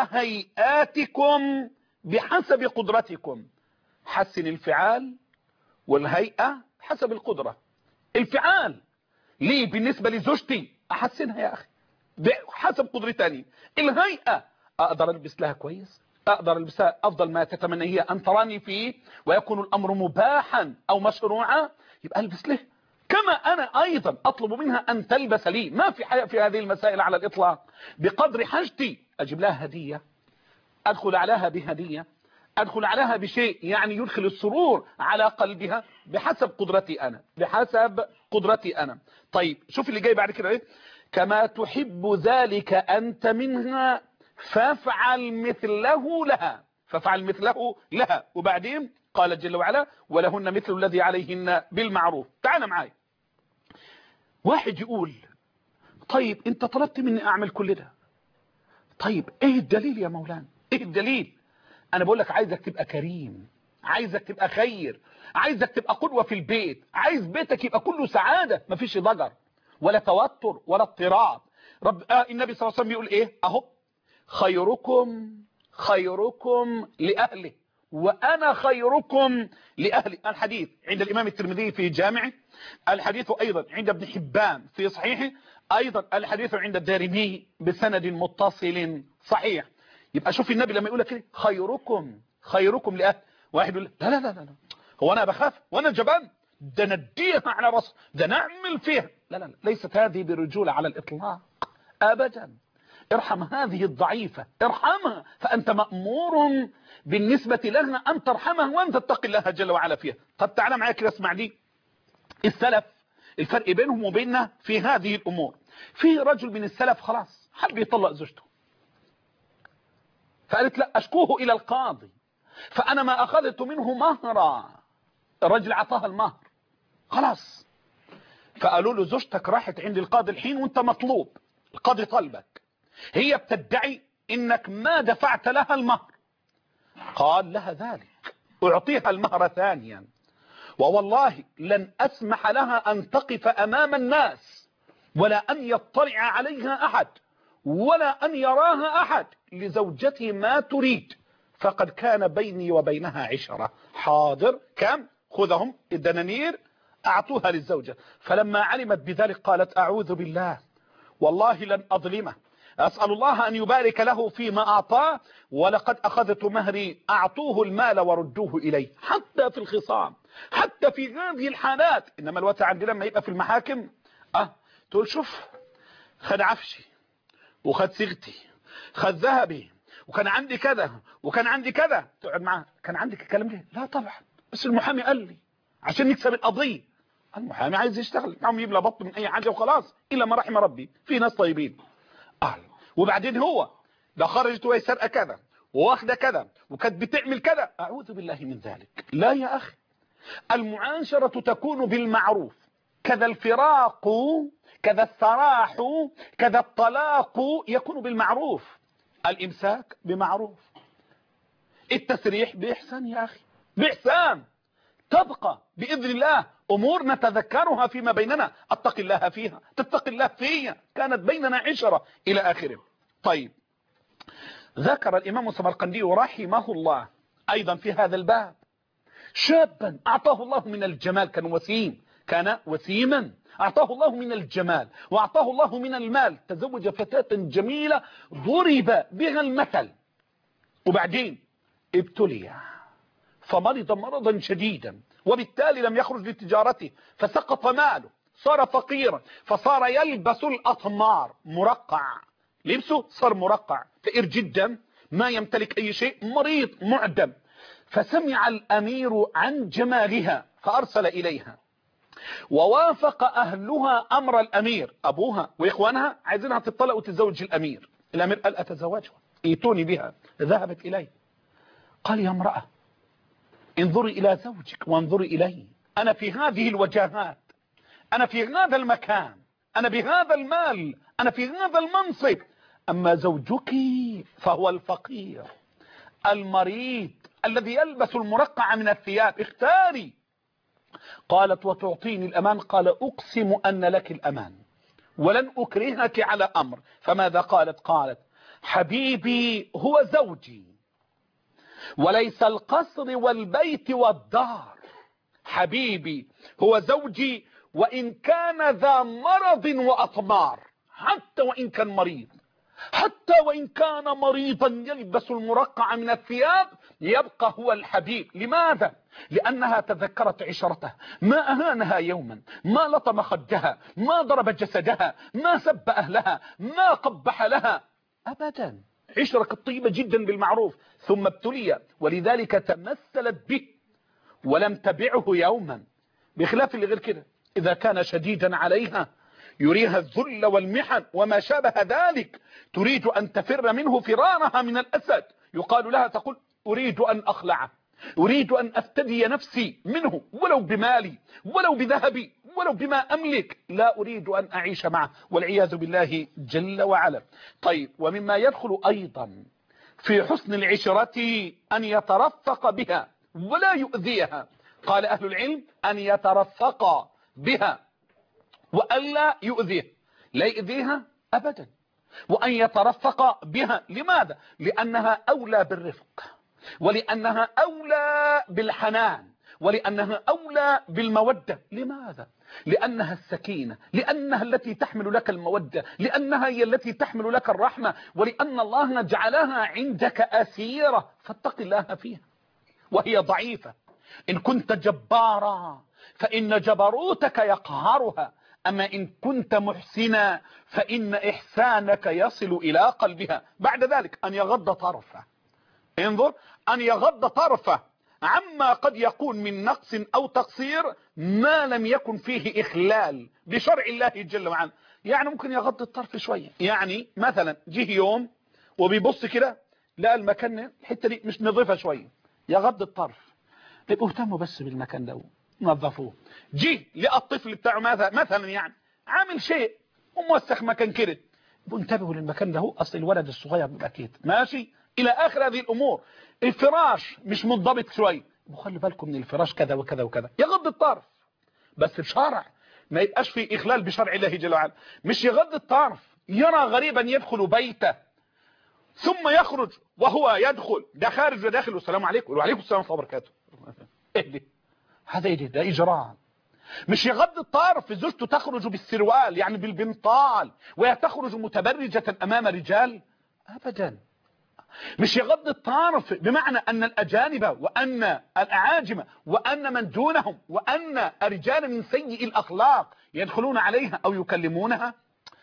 وهيئاتكم بحسب قدرتكم. حسن الفعال والهيئة حسب القدرة. الفعال ليه بالنسبة لزوجتي احسنها يا اخي بحسب قدرتي. الهيئة اقدر البس لها كويس، اقدر البسها افضل ما تتمنى هي ان تراني فيه، ويكون الامر مباحا او مشروعا، يبقى البس له. كما انا ايضا اطلب منها ان تلبس لي. ما في حياء في هذه المسائل على الاطلاق. بقدر حاجتي اجيب لها هدية، ادخل عليها بهدية، ادخل عليها بشيء يعني يدخل السرور على قلبها بحسب قدرتي انا، بحسب قدرتي انا. طيب شوف اللي جاي بعد كده ايه؟ كما تحب ذلك انت منها فافعل مثله لها. فافعل مثله لها. وبعدين قال جل وعلا ولهن مثل الذي عليهن بالمعروف. تعال معايا. واحد يقول طيب انت طلبت مني اعمل كل ده، طيب ايه الدليل يا مولانا؟ ايه الدليل؟ انا بقول لك عايزك تبقى كريم، عايزك تبقى خير، عايزك تبقى قدوة في البيت، عايز بيتك يبقى كله سعادة، مفيش ضجر ولا توتر ولا اضطراب. النبي صلى الله عليه وسلم بيقول ايه اهو؟ خيركم لأهله وأنا خيركم لأهلي. الحديث عند الإمام الترمذي في جامعه، الحديث أيضا عند ابن حبان في صحيحه، أيضا الحديث عند الدارمي بسند متصل صحيح. يبقى شوف النبي لما يقول لك كده خيركم لأهل، واحد يقول لا لا لا لا، هو أنا بخاف وأنا جبان؟ ده نديها على رأس، ده نعمل فيها. لا لا لا، ليست هذه برجولة على الإطلاق أبدا. ارحم هذه الضعيفة، ارحمها، فأنت مأمور بالنسبة لها أن ترحمها وأن تتقي الله جل وعلا فيها. طب تعالى معايا كده اسمع دي. السلف الفرق بينهم وبيننا في هذه الأمور. في رجل من السلف خلاص حب يطلق زوجته، فقالت لا أشكوه إلى القاضي، فأنا ما أخذت منه مهرا. الرجل عطاها المهر خلاص، فقالوا له زوجتك راحت عند القاضي الحين وانت مطلوب، القاضي طلبك، هي بتدعي انك ما دفعت لها المهر. قال لها ذلك، اعطيها المهر ثانيا، ووالله لن اسمح لها ان تقف امام الناس ولا ان يطلع عليها احد ولا ان يراها احد، لزوجتي ما تريد. فقد كان بيني وبينها عشرة. حاضر، كم؟ خذهم الدنانير أعطوها للزوجة. فلما علمت بذلك قالت أعوذ بالله والله لن أظلمه، أسأل الله أن يبارك له فيما أعطاه، ولقد أخذت مهري، أعطوه المال وردوه إليه. حتى في الخصام، حتى في هذه الحالات. إنما الوقت عندنا لما يبقى في المحاكم تقول شوف، خد عفشي وخد صيغتي، خد ذهبي، وكان عندي كذا وكان عندي كذا. تقعد معاه، كان عندك الكلام ده؟ لا طبعا، بس المحامي قال لي عشان نكسب القضية. المحامي عايز يشتغل معهم، يبلى بط من اي حاجة وخلاص، الا ما رحم ربي، في ناس طيبين. وبعدين هو ده خرجت وهي سرقة كذا واخده كذا وكانت بتعمل كذا. اعوذ بالله من ذلك. لا يا اخي، المعاشرة تكون بالمعروف، كذا الفراق، كذا السراح، كذا الطلاق يكون بالمعروف. الامساك بمعروف، التسريح بإحسان يا اخي، بإحسان. تبقى بإذن الله أمور نتذكرها فيما بيننا، أتق الله فيها، تتق الله فيها، كانت بيننا عشرة إلى آخره. طيب، ذكر الإمام السمرقندي رحمه الله أيضا في هذا الباب شابا أعطاه الله من الجمال، كان وسيما، أعطاه الله من الجمال وأعطاه الله من المال، تزوج فتاة جميلة ضرب بها المثل، وبعدين ابتلي فمرض مرضا شديدا، وبالتالي لم يخرج لتجارته، فسقط ماله، صار فقيرا، فصار يلبس الأطمار، مرقع، لبسه صار مرقع، فقير جدا، ما يمتلك أي شيء، مريض معدم. فسمع الأمير عن جمالها فأرسل إليها، ووافق أهلها أمر الأمير، أبوها وإخوانها عايزينها تطلق وتتزوج الأمير. الأمير قال أتزوجها، ائتوني بها. ذهبت إليه، قال يا امرأة انظري إلى زوجك وانظري إلي، أنا في هذه الوجاهات، أنا في هذا المكان، أنا بهذا المال، أنا في هذا المنصب، أما زوجك فهو الفقير المريض الذي يلبس المرقع من الثياب، اختاري. قالت وتعطيني الأمان؟ قال أقسم أن لك الأمان ولن أكرهك على أمر. فماذا قالت؟ قالت حبيبي هو زوجي وليس القصر والبيت والدار، حبيبي هو زوجي وإن كان ذا مرض وأطمار، حتى وإن كان مريض، حتى وإن كان مريضا يلبس المرقع من الثياب، يبقى هو الحبيب. لماذا؟ لأنها تذكرت عشرته، ما أهانها يوما، ما لطم خدها، ما ضرب جسدها، ما سب أهلها، ما قبح لها أبدا. عشرة طيبة جدا بالمعروف. ثم ابتلي، ولذلك تمثلت به ولم تبعه يوما، بخلاف اللي غير كده إذا كان شديدا عليها يريها الذل والمحن وما شابه ذلك، تريد أن تفر منه فرارها من الأسد، يقال لها تقول أريد أن أخلعه، أريد أن أفتدي نفسي منه، ولو بمالي ولو بذهبي ولو بما أملك، لا أريد أن أعيش معه، والعياذ بالله جل وعلا. طيب، ومما يدخل أيضا في حسن العشرة أن يترفق بها ولا يؤذيها. قال أهل العلم أن يترفق بها وألا يؤذيها، لا يؤذيها أبدا، وأن يترفق بها. لماذا؟ لأنها أولى بالرفق، ولأنها أولى بالحنان، ولأنها أولى بالمودة. لماذا؟ لأنها السكينة، لأنها التي تحمل لك المودة، لأنها هي التي تحمل لك الرحمة، ولأن الله جعلها عندك أسيرة، فاتق الله فيها وهي ضعيفة. إن كنت جبارا فإن جبروتك يقهرها، أما إن كنت محسنا فإن إحسانك يصل إلى قلبها. بعد ذلك أن يغض طرفه، انظر، أن يغض طرفه عما قد يكون من نقص أو تقصير ما لم يكن فيه إخلال بشرع الله جل وعلا. يعني ممكن يغض الطرف شوية، يعني مثلا جه يوم وبيبص كده لا المكان الحتة دي مش نظيفة شوية، يغض الطرف، يبقوا اهتموا بس بالمكان ده نظفوه. جه لقى الطفل بتاعه مثلا يعني عامل شيء وموسخ مكان كده، انتبهوا للمكان ده، اصل الولد الصغير بيبقى كده ماشي الى اخر هذه الامور. الفراش مش منضبط شويه، خلي بالكم من الفراش كذا وكذا وكذا، يغض الطرف بس بشرع، ما يبقاش في اخلال بشرع الله جل وعلا. مش يغض الطرف يرى غريبا يدخل بيته ثم يخرج وهو يدخل، ده خارج وداخل، والسلام عليكم وعليكم السلام ورحمه الله وبركاته. اهدي هذا ايه؟ ده اجرام. مش يغض الطرف زوجته تخرج بالسروال يعني بالبنطال وهي تخرج متبرجة امام رجال ابدا. مش يغض الطرف بمعنى ان الاجانب وان الاعاجم وان من دونهم وان الرجال من سيء الاخلاق يدخلون عليها او يكلمونها،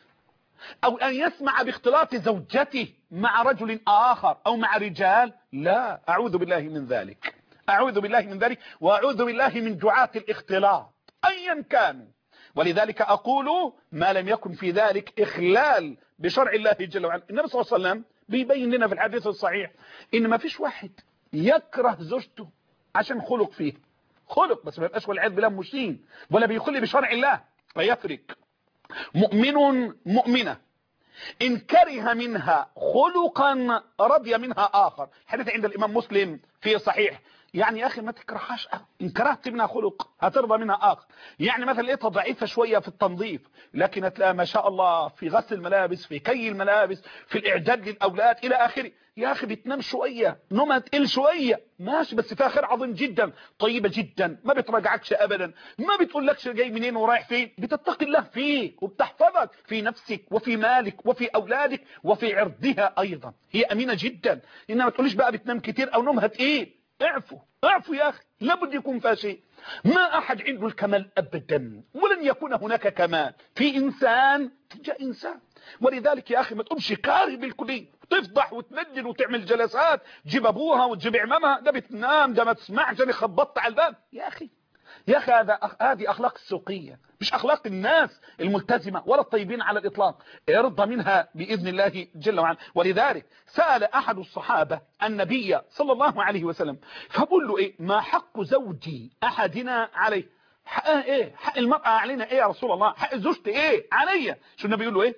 او ان يسمع باختلاط زوجته مع رجل اخر او مع رجال. لا، اعوذ بالله من ذلك، اعوذ بالله من ذلك، واعوذ بالله من دعاة الاختلاط ايا كانوا. ولذلك اقول ما لم يكن في ذلك اخلال بشرع الله جل وعلا. النبي صلى الله عليه وسلم بيبين لنا في الحديث الصحيح ان ما فيش واحد يكره زوجته عشان خلق فيه، خلق بس ما يبقاش والعياذ بالله مشين ولا بيخل بشرع الله. فيفرق مؤمن مؤمنة إن كره منها خلقا رضي منها آخر. حديث عند الإمام مسلم في صحيح. يعني يا أخي ما تكرهاش، إن كرهت منها خلق هترضى منها آخر. يعني مثلا لقيتها ضعيفة شوية في التنظيف، لكن هتلاقيها ما شاء الله في غسل الملابس، في كي الملابس، في الإعداد للأولاد إلى آخره. يا أخي بتنام شوية، نومها تقل شوية ماشي، بس فيها خير عظيم جدا، طيبة جدا، ما بتراجعكش أبدا، ما بتقولكش جاي منين ورايح فين، بتتقي الله فيك وبتحفظك في نفسك وفي مالك وفي أولادك وفي عرضها أيضا. هي أمينة جدا. إنما ما تقوليش بقى بتنام كتير أو نومها تقيل. اعفوا اعفوا يا أخي، لابد يكون فيها شيء. ما أحد عنده الكمال أبدا، ولن يكون هناك كمال في إنسان تجاه إنسان. ولذلك يا أخي ما تقومش كاره بالكلية تفضح وتنجل وتعمل جلسات، تجيب ابوها وتجيب عمامها، ده بتنام، ده ما تسمعش، انا خبطت على الباب. يا اخي يا اخي هذه اخلاق السوقيه، مش اخلاق الناس الملتزمه ولا الطيبين على الاطلاق. ارضى منها باذن الله جل وعلا. ولذلك سال احد الصحابه النبي صلى الله عليه وسلم فبقول له ايه ما حق زوجي احدنا عليه؟ حقها ايه؟ حق المراه علينا ايه يا رسول الله؟ حق زوجتي ايه عليا؟ شو النبي يقول له ايه؟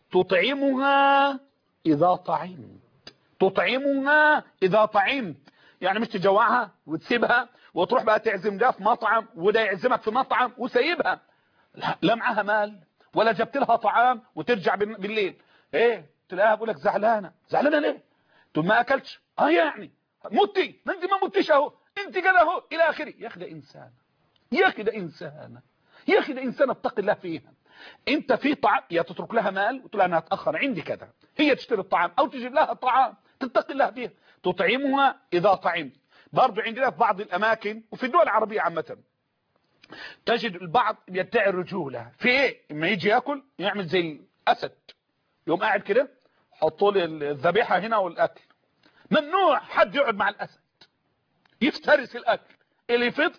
تطعمها إذا طعمت، تطعمها إذا طعمت. يعني مش تجوعها وتسيبها وتروح بقى تعزم ده في مطعم وده يعزمك في مطعم وسيبها، لا معها مال ولا جبت لها طعام وترجع بالليل ايه تلاقيها بقول لك زعلانه. زعلانه ليه؟ تقول ما اكلتش. يعني متي، ما انت ما متيش اهو، انت كده اهو الى اخره. يا اخي ده انسان، يا اخي ده انسان، يا اخي ده انسان اتقي الله فيها. انت في طعام يا تترك لها مال وتقول انا هتاخر عندي كذا، هي تشتري الطعام او تجيب لها الطعام، تتقي الله فيها. تطعمها اذا طعمت. برضه عندنا في بعض الاماكن وفي الدول العربيه عامه تجد البعض يدعي الرجوله في ايه؟ اما يجي ياكل يعمل زي الاسد، يقوم قاعد كده حطوا لي الذبيحه هنا والاكل. ممنوع حد يقعد مع الاسد، يفترس الاكل. اللي يفيض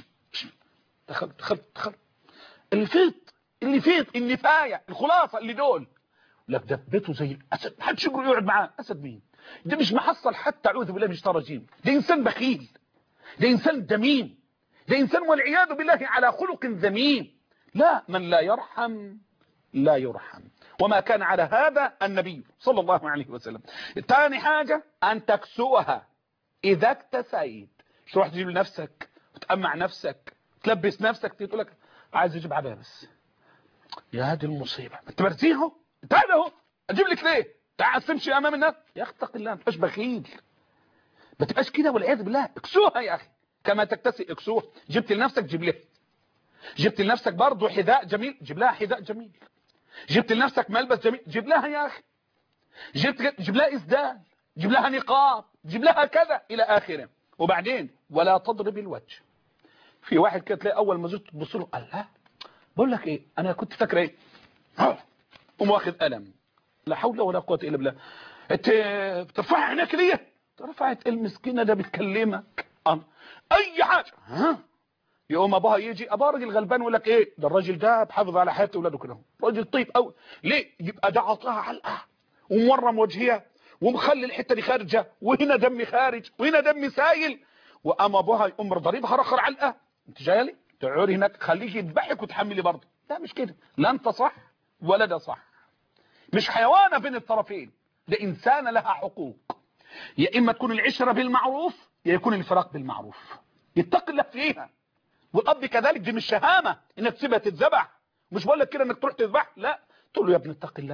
دخل اللي فيض النفايه الخلاصه اللي دول لك دبته زي الاسد، محدش يقدر يقعد معاه. اسد مين ده؟ مش محصل حتى، اعوذ بالله من الشيطان الرجيم. ده انسان بخيل، ده انسان دميم، ده انسان والعياذ بالله على خلق ذميم. لا، من لا يرحم لا يرحم. وما كان على هذا النبي صلى الله عليه وسلم. ثاني حاجه ان تكسوها اذا اكتسيت. مش تروح تجيب لنفسك وتقمع نفسك تلبس نفسك تقول لك عايز اجيب عبايه بس. يا هذه المصيبه، ما تبرزيه تعال اهو اجيب لك ليه؟ تعال تمشي امام الناس. يا اخي اتق الله، ما تبقاش بخيل، ما تبقاش كده والعياذ بالله. اكسوها يا اخي كما تكتسي اكسوها. جبت لنفسك جيب لها، جبت لنفسك برضه حذاء جميل جيب لها حذاء جميل، جبت لنفسك ملبس جميل جيب لها يا اخي، جيب لها اسدال، جيب لها نقاب، جيب لها كذا الى اخره. وبعدين ولا تضرب الوجه. في واحد كده تلاقي اول ما زرت تبص له قال لا بقول لك ايه انا كنت فاكره ايه، قوم واخد قلم. لا حول ولا قوه الا بالله. انت بترفعها عينك ليه؟ رفعت المسكينه ده بتكلمك اي حاجه يقوم ابوها يجي ابوها راجل غلبان يقول لك ايه ده الراجل ده بحافظ على حياه اولاده كده، راجل طيب قوي. ليه؟ يبقى ده عطاها علقه ومورم وجهها ومخلي الحته دي خارجه وهنا دم خارج وهنا دم سايل، وقام ابوها يقوم ضريبها رخر علقه. انت جايه لي تقعدي هناك خليكي يذبحك وتحملي برضه. لا مش كده، لا انت صح ولا ده صح. مش حيوانه بين الطرفين، ده انسانه لها حقوق. يا اما تكون العشره بالمعروف يا يكون الفراق بالمعروف. يتقي الله فيها. والاب كذلك، دي مش شهامه انك تسيبها تتذبح. مش بقول لك كده انك تروح تذبح، لا تقول له يا ابني اتق الله،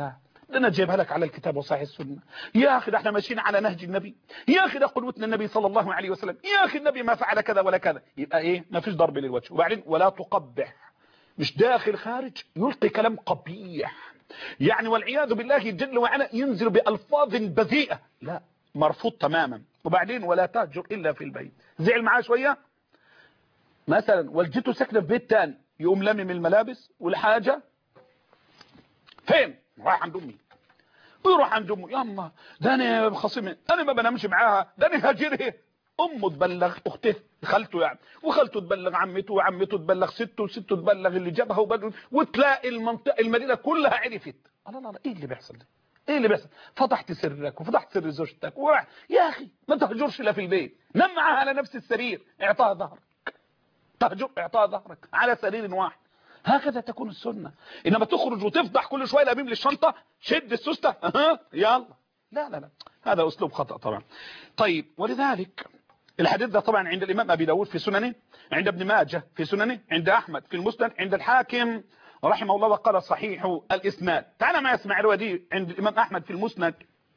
ده انا جايبها لك على الكتاب وصحيح السنه. يا اخي ده احنا ماشيين على نهج النبي، يا اخي ده قدوتنا النبي صلى الله عليه وسلم، يا اخي النبي ما فعل كذا ولا كذا. يبقى ايه؟ ما فيش ضرب للوجه. وبعدين ولا تقبح، مش داخل خارج يلقي كلام قبيح يعني والعياذ بالله جل وعلا ينزل بألفاظ بذيئة، لا، مرفوض تماما. وبعدين ولا تهجر إلا في البيت. زعل معاه شوية مثلا والدته ساكنه في بيت تاني، يقوم لمم الملابس والحاجة فين؟ راح عند أمي، ويروح عند أمه، يا أما ده أنا خصمي، أنا ما بنامش معاها، ده أنا هاجرها. أمه تبلغ أخته خالته يعني، وخالته تبلغ عمته، وعمته تبلغ سته، وسته تبلغ اللي جابها، وتلاقي المدينة كلها عرفت. الله الله، ايه اللي بيحصل ده؟ ايه اللي بيحصل؟ فضحت سرك وفضحت سر زوجتك يا اخي ما تهجرش الا في البيت، نم معاها على نفس السرير، اعطاها ظهرك، تهجر اعطاها ظهرك على سرير واحد. هكذا تكون السنة. انما تخرج وتفضح كل شويه الاميم للشنطه، شد السوسته يلا، لا لا لا، هذا اسلوب خطأ طبعا. طيب، ولذلك الحديث ده طبعا عند الامام ابي داود في سننه، عند ابن ماجه في سننه، عند احمد في المسند، عند الحاكم رحمه الله وقال صحيح الاسناد. تعال ما يسمع الودي عند الامام احمد في المسند،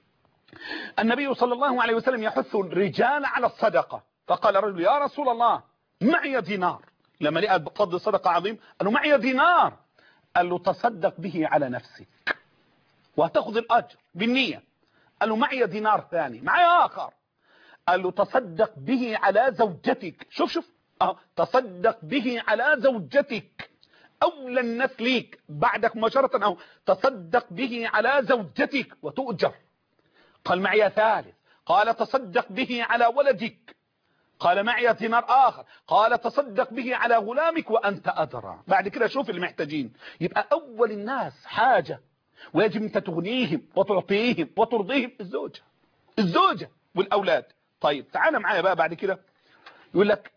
النبي صلى الله عليه وسلم يحث الرجال على الصدقه، فقال رجل يا رسول الله معي دينار، لما لقى فضل صدقه عظيم قال له معي دينار، قال له تصدق به على نفسك وهتاخذ الاجر بالنيه. قال له معي دينار ثاني، معي اخر، قال له تصدق به على زوجتك. شوف تصدق به على زوجتك، اولى الناس ليك بعدك مباشره، او تصدق به على زوجتك وتؤجر. قال معي ثالث، قال تصدق به على ولدك، قال معي دينار اخر، قال تصدق به على غلامك وانت ادرى. بعد كده شوف اللي محتاجين. يبقى اول الناس حاجه ويجب انت تغنيهم وتعطيهم وترضيهم الزوجه والاولاد. طيب تعال معايا بقى بعد كده، يقول لك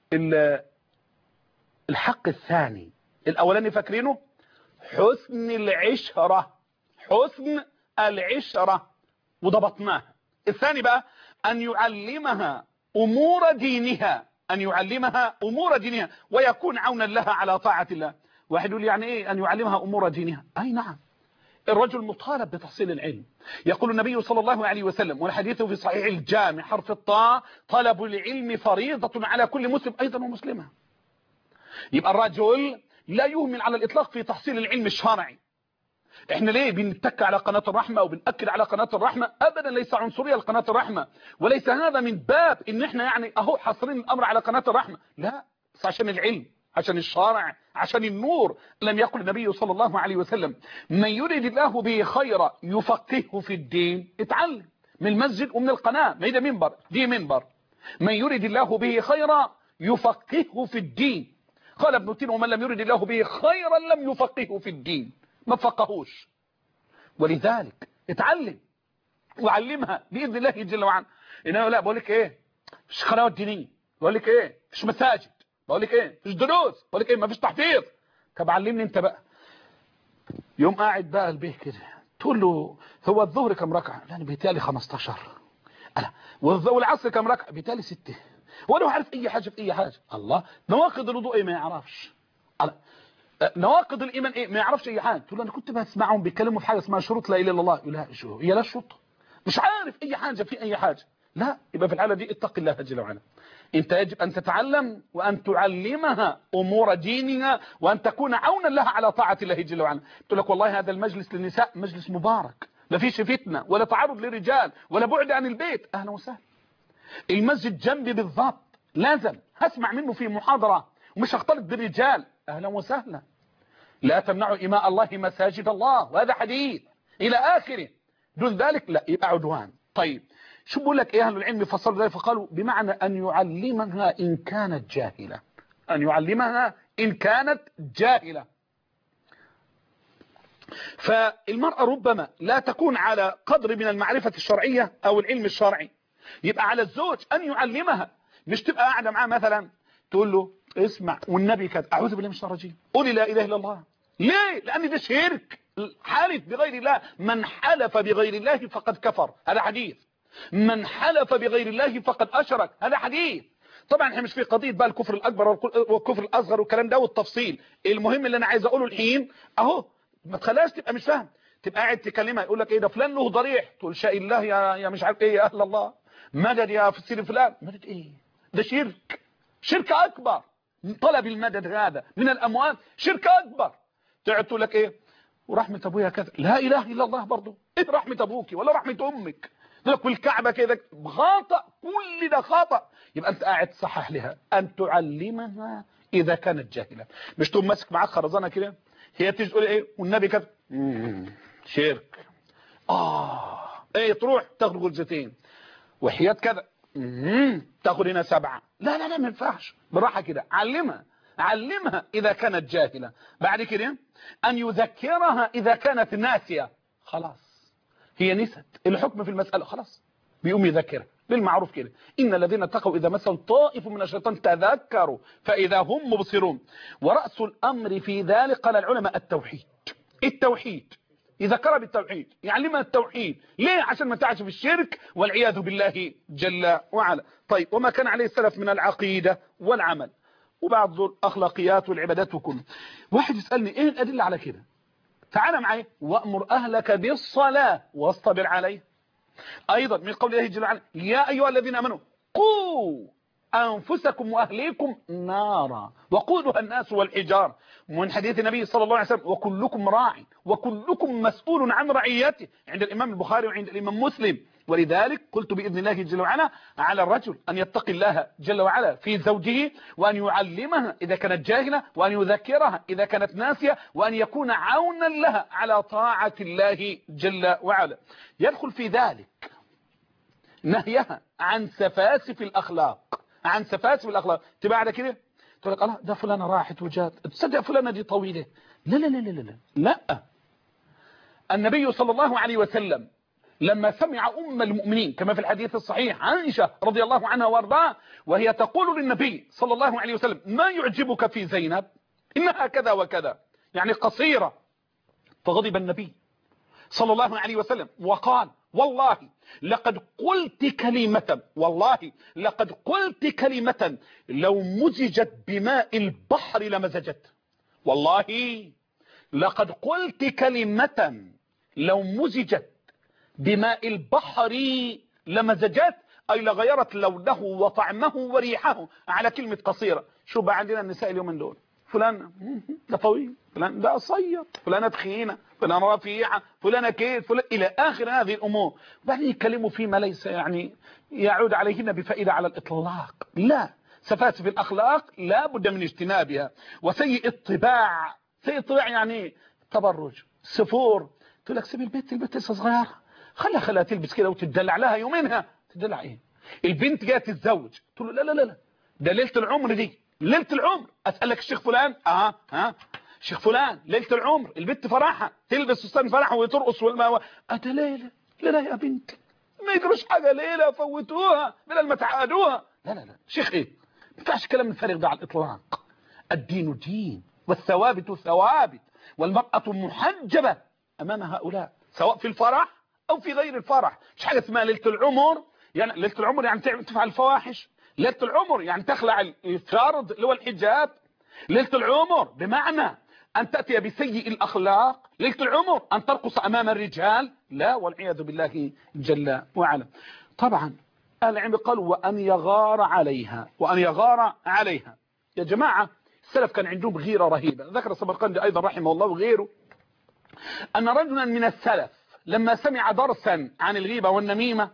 الحق الثاني، الاولاني فاكرينه حسن العشرة، حسن العشرة وضبطناها. الثاني بقى ان يعلمها امور دينها، ان يعلمها امور دينها ويكون عونا لها على طاعة الله. واحد يقول يعني ايه ان يعلمها امور دينها؟ اي نعم، الرجل مطالب بتحصيل العلم. يقول النبي صلى الله عليه وسلم والحديث في صحيح الجامع حرف الطاء طلب العلم فريضة على كل مسلم ايضا ومسلمة. يبقى الرجل لا يهمل على الاطلاق في تحصيل العلم الشرعي. احنا ليه بنتك على قناة الرحمة وبنأكد على قناة الرحمة؟ ابدا ليس عنصرية لقناة الرحمة، وليس هذا من باب ان احنا يعني اهو حاصرين الامر على قناة الرحمة، لا، بس عشان العلم، عشان الشرع، عشان النور. لم يقل النبي صلى الله عليه وسلم من يريد الله به خيرا يفقهه في الدين؟ اتعلم من المسجد ومن القناة، ما هي ده منبر، دي منبر. من يريد الله به خيرا يفقهه في الدين. قال ابن تيمية ومن لم يريد الله به خيرا لم يفقهه في الدين، ما فقهوش. ولذلك اتعلم وعلمها باذن الله جل وعلا. انما لا، بقول لك ايه، مش قنوات دينيه، بقول لك ايه مش مساجد، بقول لك ايه مش دروس، بقول لك ايه ما فيش تحفيظ. طب علمني انت بقى. يوم قاعد بقى البيه كده تقول له هو الظهر كم ركعه؟ لا انا بيتهيألي 15. انا والعصر كم ركعه؟ بيتهيألي 6. ولا عارف اي حاجه في اي حاجه. الله، نواقض الوضوء ايه؟ ما يعرفش. نواقض الايمان ايه؟ ما يعرفش اي حاجه. تقول له انا كنت بسمعهم بيتكلموا في حاجه اسمها شروط لا اله الا الله. يقول لها شو هي؟ لا شروط، مش عارف اي حاجه في اي حاجه. لا، يبقى في الحاله دي اتق الله جل وعلا. انت يجب ان تتعلم وان تعلمها امور دينها وان تكون عونا لها على طاعه الله جل وعلا. تقول لك والله هذا المجلس للنساء مجلس مبارك، ما فيش فتنه ولا تعرض لرجال ولا بعد عن البيت، اهلا وسهلا. المسجد جنبي بالضبط، لازم هسمع منه في محاضره ومش هختلط بالرجال، اهلا وسهلا. لا تمنعوا إماء الله مساجد الله، وهذا حديث إلى آخره. دون ذلك لا، يبقى عدوان. طيب شو بقول لك ايه اهل العلم فصلوا ذلك فقالوا بمعنى أن يعلمها إن كانت جاهلة، أن يعلمها إن كانت جاهلة. فالمرأة ربما لا تكون على قدر من المعرفة الشرعية أو العلم الشرعي، يبقى على الزوج أن يعلمها، مش تبقى قاعدة معاه مثلا تقول له اسمع والنبي كذا، اعوذ بالله من الشيطان الرجيم، قولي لا اله الا الله. ليه؟ لان ده شرك، حلف بغير الله. من حلف بغير الله فقد كفر، هذا حديث. من حلف بغير الله فقد اشرك، هذا حديث. طبعا احنا مش في قضيه بقى الكفر الاكبر والكفر الاصغر والكلام ده والتفصيل. المهم اللي انا عايز اقوله الحين اهو، ما تخليهاش تبقى مش فاهم. تبقى قاعد تكلمها يقول لك ايه ده فلان له ضريح، تقول شاء الله يا مش عارف ايه يا اهل الله، مدد يا سيدي فلان. مدد ايه ده؟ شرك اكبر. طلب المدد هذا من الاموات شرك اكبر. تقعد تقول لك ايه ورحمه ابويا كذا، لا اله الا الله برضه. ايه رحمه ابوك ولا رحمه امك؟ تقول لك والكعبه كده، خطا، كل ده خطا. يبقى انت قاعد تصحح لها ان تعلمها اذا كانت جاهله، مش تقوم ماسك معاك خرزانه كده هي تيجي تقول ايه والنبي كذا شرك، ايه تروح تاخد غرزتين وحياة كذا تاخد هنا 7. لا لا لا ما ينفعش، بالراحه كده. علمها اذا كانت جاهله. بعد كده ان يذكرها اذا كانت ناسيه. خلاص هي نست الحكم في المساله، خلاص بيقوم يذكرها بالمعروف كده. ان الذين اتقوا اذا مسهم طائف من الشيطان تذكروا فاذا هم مبصرون. ورأس الامر في ذلك قال العلماء التوحيد. يذكرها بالتوحيد، يعلمها التوحيد. ليه؟ عشان ما تعش في الشرك والعياذ بالله جل وعلا. طيب وما كان عليه السلف من العقيدة والعمل وبعض الأخلاقيات والعبادات وكله. واحد يسألني ايه الأدلة على كده؟ تعال معي. وأمر أهلك بالصلاة واصطبر عليه. أيضا من قول الله جل وعلا يا أيها الذين آمنوا قوا أنفسكم وأهليكم نارا وقودها الناس والحجار. من حديث النبي صلى الله عليه وسلم وكلكم راع وكلكم مسؤول عن رعيته، عند الإمام البخاري وعند الإمام مسلم. ولذلك قلت بإذن الله جل وعلا على الرجل أن يتقي الله جل وعلا في زوجه، وأن يعلمها إذا كانت جاهلة، وأن يذكرها إذا كانت ناسية، وأن يكون عونا لها على طاعة الله جل وعلا. يدخل في ذلك نهيها عن سفاسف الأخلاق، تبقى على كده تقول لك الله ده فلانة راحت وجات، تصدق فلانة دي طويلة. لا لا لا لا لا لا. النبي صلى الله عليه وسلم لما سمع أم المؤمنين كما في الحديث الصحيح عائشة رضي الله عنها وارضاها وهي تقول للنبي صلى الله عليه وسلم ما يعجبك في زينب؟ إنها كذا وكذا، يعني قصيرة. فغضب النبي صلى الله عليه وسلم وقال والله لقد قلت كلمة لو مزجت بماء البحر لمزجت. والله لقد قلت كلمة لو مزجت بماء البحر لمزجت، أي لغيرت لونه وطعمه وريحه على كلمة قصيرة. شو بقى عندنا النساء اليومين دول؟ فلان ده طويل، فلان ده قصير، فلانة تخينة، فلانة رفيعة، فلانة كيد، فلان إلى آخر هذه الأمور. وبعدين يتكلموا فيما ليس يعني يعود عليهن بفائدة على الإطلاق. لا، سفاسف الأخلاق لا بد من اجتنابها. وسيء الطباع يعني تبرج، سفور. تقول لك سيب البنت لسه صغيرة، خلها تلبس كده وتدلع لها يومينها. تدلع ايه؟ البنت جايه تتزوج تقول له لا ده ليله العمر دي، ليله العمر. اسالك الشيخ فلان شيخ فلان ليله العمر البنت فرحها تلبس فستان فرح وترقص ده ليله. لا يا بنت ما يجروش حاجه ليله، فوتوها بدل ما تعادوها. لا شيخ ايه؟ ما ينفعش كلام الفارغ ده على الاطلاق. الدين دين والثوابت ثوابت، والمرأة محجبة امام هؤلاء سواء في الفرح او في غير الفرح. مش حاجه اسمها ليله العمر، يعني ليله العمر يعني تفعل الفواحش. ليله العمر يعني تخلع الفرض اللي هو الحجاب. ليله العمر بمعنى ان تاتي بسيء الاخلاق. ليله العمر ان ترقص امام الرجال. لا والعياذ بالله جل وعلا. طبعا اهل العلم قالوا وان يغار عليها. يا جماعه السلف كان عندهم غيره رهيبه. ذكر السمرقندي ايضا رحمه الله وغيره ان رجلا من السلف لما سمع درسا عن الغيبة والنميمة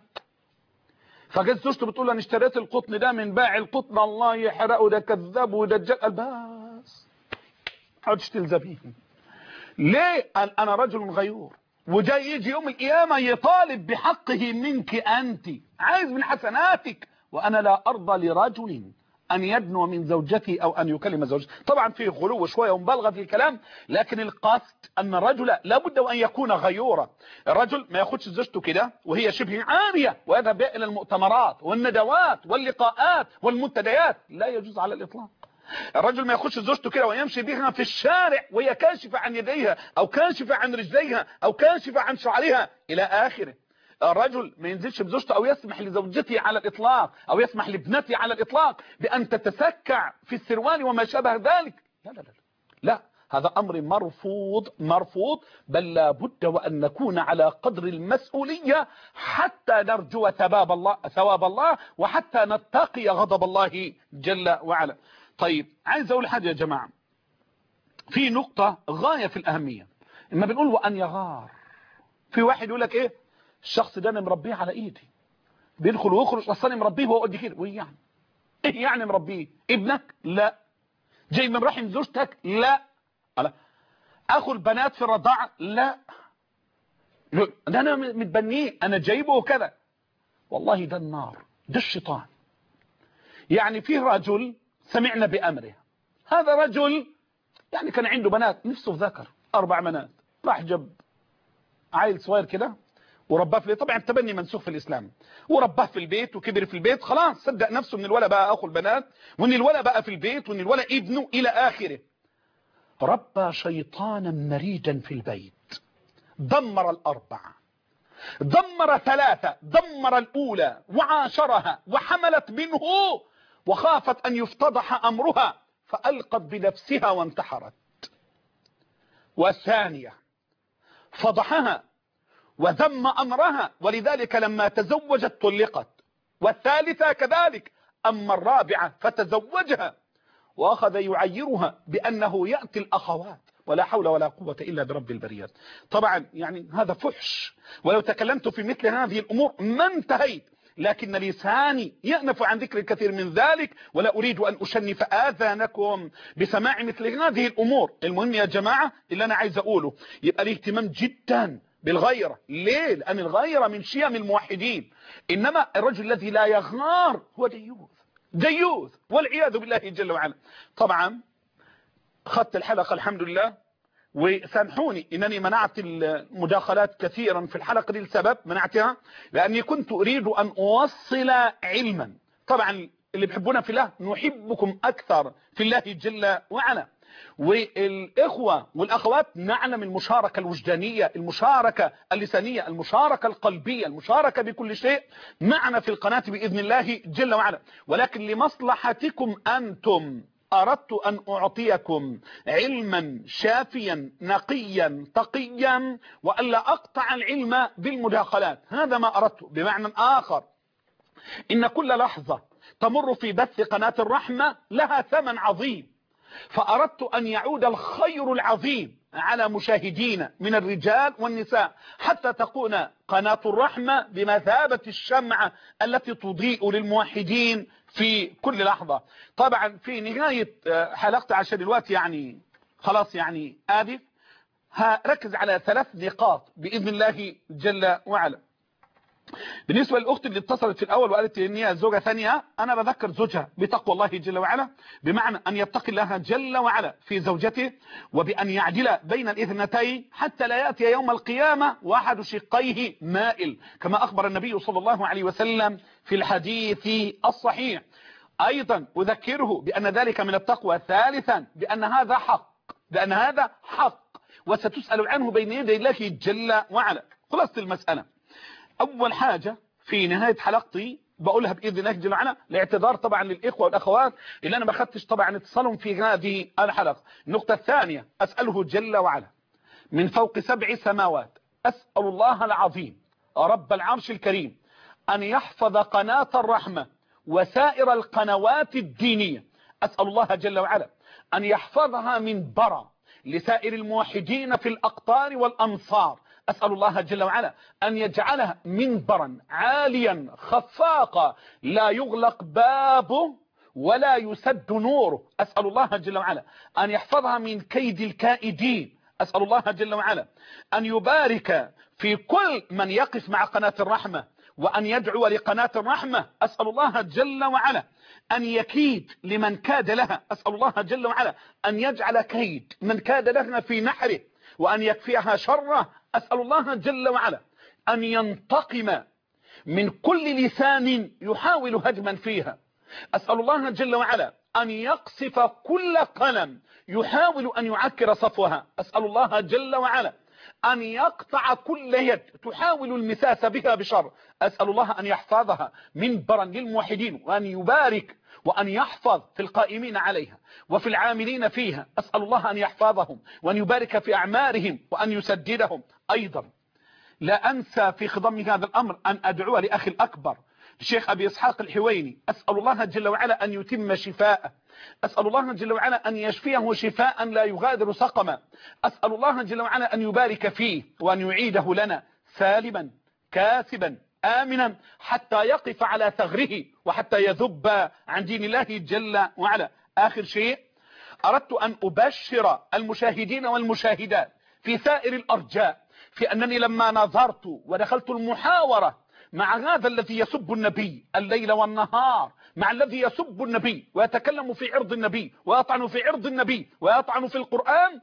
فجت زوجته بتقول انا اشتريت القطن ده من باع القطن الله يحرقه، ده كذاب وده دجال. بس حاولتش تلزميه. ليه؟ قال انا رجل غيور وجاي يجي يوم القيامة يطالب بحقه منك انت، عايز من حسناتك، وانا لا ارضى لرجل أن يدنو من زوجتي أو أن يكلم زوجتي. طبعا فيه غلو شوية ومبالغة في الكلام، لكن القصد أن الرجل لابد أن يكون غيورا. الرجل ما ياخدش زوجته كده وهي شبه عارية ويذهب إلى المؤتمرات والندوات واللقاءات والمنتديات، لا يجوز على الإطلاق. الرجل ما ياخدش زوجته كده ويمشي بها في الشارع وهي كاشفة عن يديها أو كاشفة عن رجليها أو كاشفة عن شعرها إلى آخره. الرجل ما ينزلش بزوجته او يسمح لزوجته على الاطلاق او يسمح لابنته على الاطلاق بان تتسكع في السروال وما شابه ذلك. لا هذا أمر مرفوض، بل لا بد وأن نكون على قدر المسؤولية حتى نرجو ثواب الله وحتى نتقي غضب الله جل وعلا. طيب عايز أقول حاجة يا جماعة، في نقطة غاية في الأهمية. إما بنقول وأن يغار، في واحد يقول لك إيه الشخص ده أنا مربيه على إيدي، بيدخل ويخرج أصلا مربيه وهو قد كده، وإيه يعني؟ إيه يعني مربيه؟ ابنك؟ لا. جاي من رحم زوجتك؟ لا. أخو البنات في الرضاعة؟ لا. ده أنا متبنيه، أنا جايبه وكذا. والله ده النار، ده الشيطان. يعني فيه رجل سمعنا بأمره، هذا رجل يعني كان عنده بنات، نفسه في ذكر 4 بنات، راح جاب عيل صغير كده ورباه في البيت. طبعا التبني منسوخ في الإسلام، ورباه في البيت وكبر في البيت، خلاص صدق نفسه ان الولد بقى أخو البنات، وان الولد بقى في البيت، وان الولد ابنه إلى آخره. ربى شيطانا مريدا في البيت، دمر ال4، دمر 3، دمر الأولى وعاشرها وحملت منه وخافت أن يفتضح أمرها فألقت بنفسها وانتحرت. والثانية فضحها وذم أمرها، ولذلك لما تزوجت طلقت. والثالثة كذلك. أما الرابعة فتزوجها وأخذ يعيرها بأنه يأتي الأخوات، ولا حول ولا قوة إلا برب البريات. طبعا يعني هذا فحش، ولو تكلمت في مثل هذه الأمور ما انتهيت، لكن لساني يأنف عن ذكر الكثير من ذلك، ولا أريد أن أشنف آذانكم بسماع مثل هذه الأمور. المهم يا جماعة اللي أنا عايز أقوله، يبقى الاهتمام جدا بالغيرة. ليه؟ لأن الغيرة من شيم الموحدين. إنما الرجل الذي لا يغار هو ديوث والعياذ بالله جل وعلا. طبعا خدت الحلقة الحمد لله، وسامحوني انني منعت المداخلات كثيرا في الحلقة دي لسبب منعتها، لاني كنت اريد ان اوصل علما. طبعا اللي بيحبونا في الله نحبكم اكثر في الله جل وعلا، والاخوة والاخوات نعلم المشاركة الوجدانية، المشاركة اللسانية، المشاركة القلبية، المشاركة بكل شيء معنا في القناة بإذن الله جل وعلا. ولكن لمصلحتكم أنتم أردت أن أعطيكم علما شافيا نقيا تقيا، وألا أقطع العلم بالمداخلات. هذا ما أردت. بمعنى آخر، إن كل لحظة تمر في بث قناة الرحمة لها ثمن عظيم، فأردت أن يعود الخير العظيم على مشاهدين من الرجال والنساء، حتى تكون قناة الرحمة بمثابة الشمعة التي تضيء للموحدين في كل لحظة. طبعا في نهاية حلقة عشان الوقت يعني خلاص يعني آدف، هركز على 3 نقاط بإذن الله جل وعلا. بالنسبة للأخت اللي اتصلت في الأول وقالت إن هي زوجة ثانية، أنا بذكر زوجها بتقوى الله جل وعلا، بمعنى أن يتقي الله جل وعلا في زوجته، وبأن يعدل بين الاثنتين حتى لا يأتي يوم القيامة وأحد شقيه مائل، كما أخبر النبي صلى الله عليه وسلم في الحديث الصحيح. أيضا أذكره بأن ذلك من التقوى. ثالثا بأن هذا حق وستسأل عنه بين يدي الله جل وعلا. خلاصة المسألة، أول حاجة في نهاية حلقتي بقولها بإذن الله جل وعلا، لاعتذار طبعا للإخوة والأخوات اللي أنا ما خدتش طبعا اتصالهم في هذه الحلقة. النقطة الثانية، أسأله جل وعلا من فوق 7 سماوات، أسأل الله العظيم رب العرش الكريم أن يحفظ قناة الرحمة وسائر القنوات الدينية. أسأل الله جل وعلا أن يحفظها من برا لسائر الموحدين في الأقطار والأمصار. أسأل الله جل وعلا أن يجعلها منبرا عاليا خفاقا لا يغلق بابه ولا يسد نوره. أسأل الله جل وعلا أن يحفظها من كيد الكائدين. أسأل الله جل وعلا أن يبارك في كل من يقف مع قناة الرحمة وأن يدعو لقناة الرحمة. أسأل الله جل وعلا أن يكيد لمن كاد لها. أسأل الله جل وعلا أن يجعل كيد من كاد لها في نحره وأن يكفيها شره. أسأل الله جل وعلا أن ينتقم من كل لسان يحاول هجما فيها. أسأل الله جل وعلا أن يقصف كل قلم يحاول أن يعكر صفوها. أسأل الله جل وعلا أن يقطع كل يد تحاول المساس بها بشر. أسأل الله أن يحفظها منبرا للموحدين، وأن يبارك وأن يحفظ في القائمين عليها وفي العاملين فيها. أسأل الله أن يحفظهم وأن يبارك في أعمارهم وأن يسددهم. أيضا لا أنسى في خضم هذا الأمر أن أدعو لأخي الأكبر الشيخ أبي إسحاق الحويني. أسأل الله جل وعلا أن يتم شفاءه، أسأل الله جل وعلا أن يشفيه شفاء لا يغادر سقما. أسأل الله جل وعلا أن يبارك فيه وأن يعيده لنا سالما كاسبا آمنا حتى يقف على ثغره وحتى يذب عن دين الله جل وعلا. آخر شيء أردت أن أبشر المشاهدين والمشاهدات في سائر الأرجاء في أنني لما نظرت ودخلت المحاورة مع هذا الذي يسب النبي الليل والنهار، مع الذي يسب النبي ويتكلم في عرض النبي ويطعن في عرض النبي ويطعن في القرآن،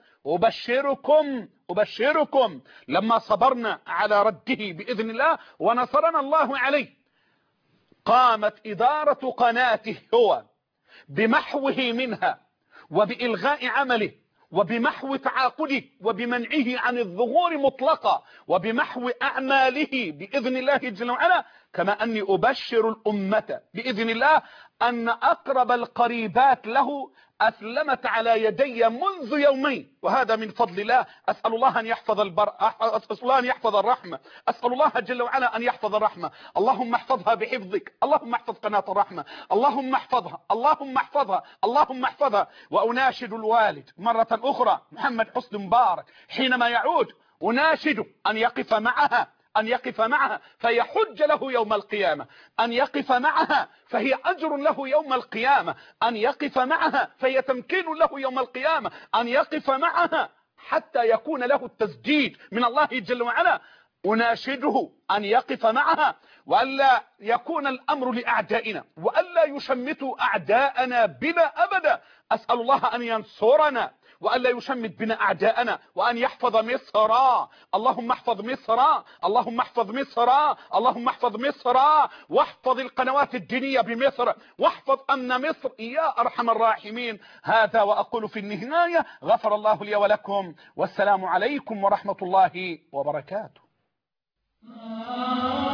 أبشركم لما صبرنا على رده بإذن الله ونصرنا الله عليه، قامت إدارة قناته هو بمحوه منها وبإلغاء عمله وبمحو تعاقده وبمنعه عن الظهور مطلقا وبمحو أعماله بإذن الله جل وعلا. كما أني أبشر الأمة بإذن الله أن أقرب القريبات له أسلمت على يدي منذ يومين، وهذا من فضل الله. أسأل الله أن يحفظ أسأل الله أن يحفظ الرحمة، أسأل الله جل وعلا أن يحفظ الرحمة. اللهم احفظها بحفظك، اللهم احفظ قناة الرحمة، اللهم احفظها، اللهم احفظها، اللهم احفظها. وأناشد الوالد مرة أخرى محمد حسن مبارك حينما يعود، أناشده أن يقف معها، أن يقف معها فهي حج له يوم القيامة، أن يقف معها فهي أجر له يوم القيامة، أن يقف معها فهي تمكين له يوم القيامة، أن يقف معها حتى يكون له التسديد من الله جل وعلا. أناشده أن يقف معها وألا يكون الأمر لأعدائنا وألا يشمتوا أعداءنا بنا أبدا. أسأل الله أن ينصرنا وألا يشمت بنا أعداءنا وأن يحفظ مصر. اللهم احفظ مصر، اللهم احفظ مصر، اللهم احفظ مصر، واحفظ القنوات الدينية بمصر، واحفظ أمن مصر يا أرحم الراحمين. هذا وأقول في النهاية غفر الله لي ولكم، والسلام عليكم ورحمة الله وبركاته.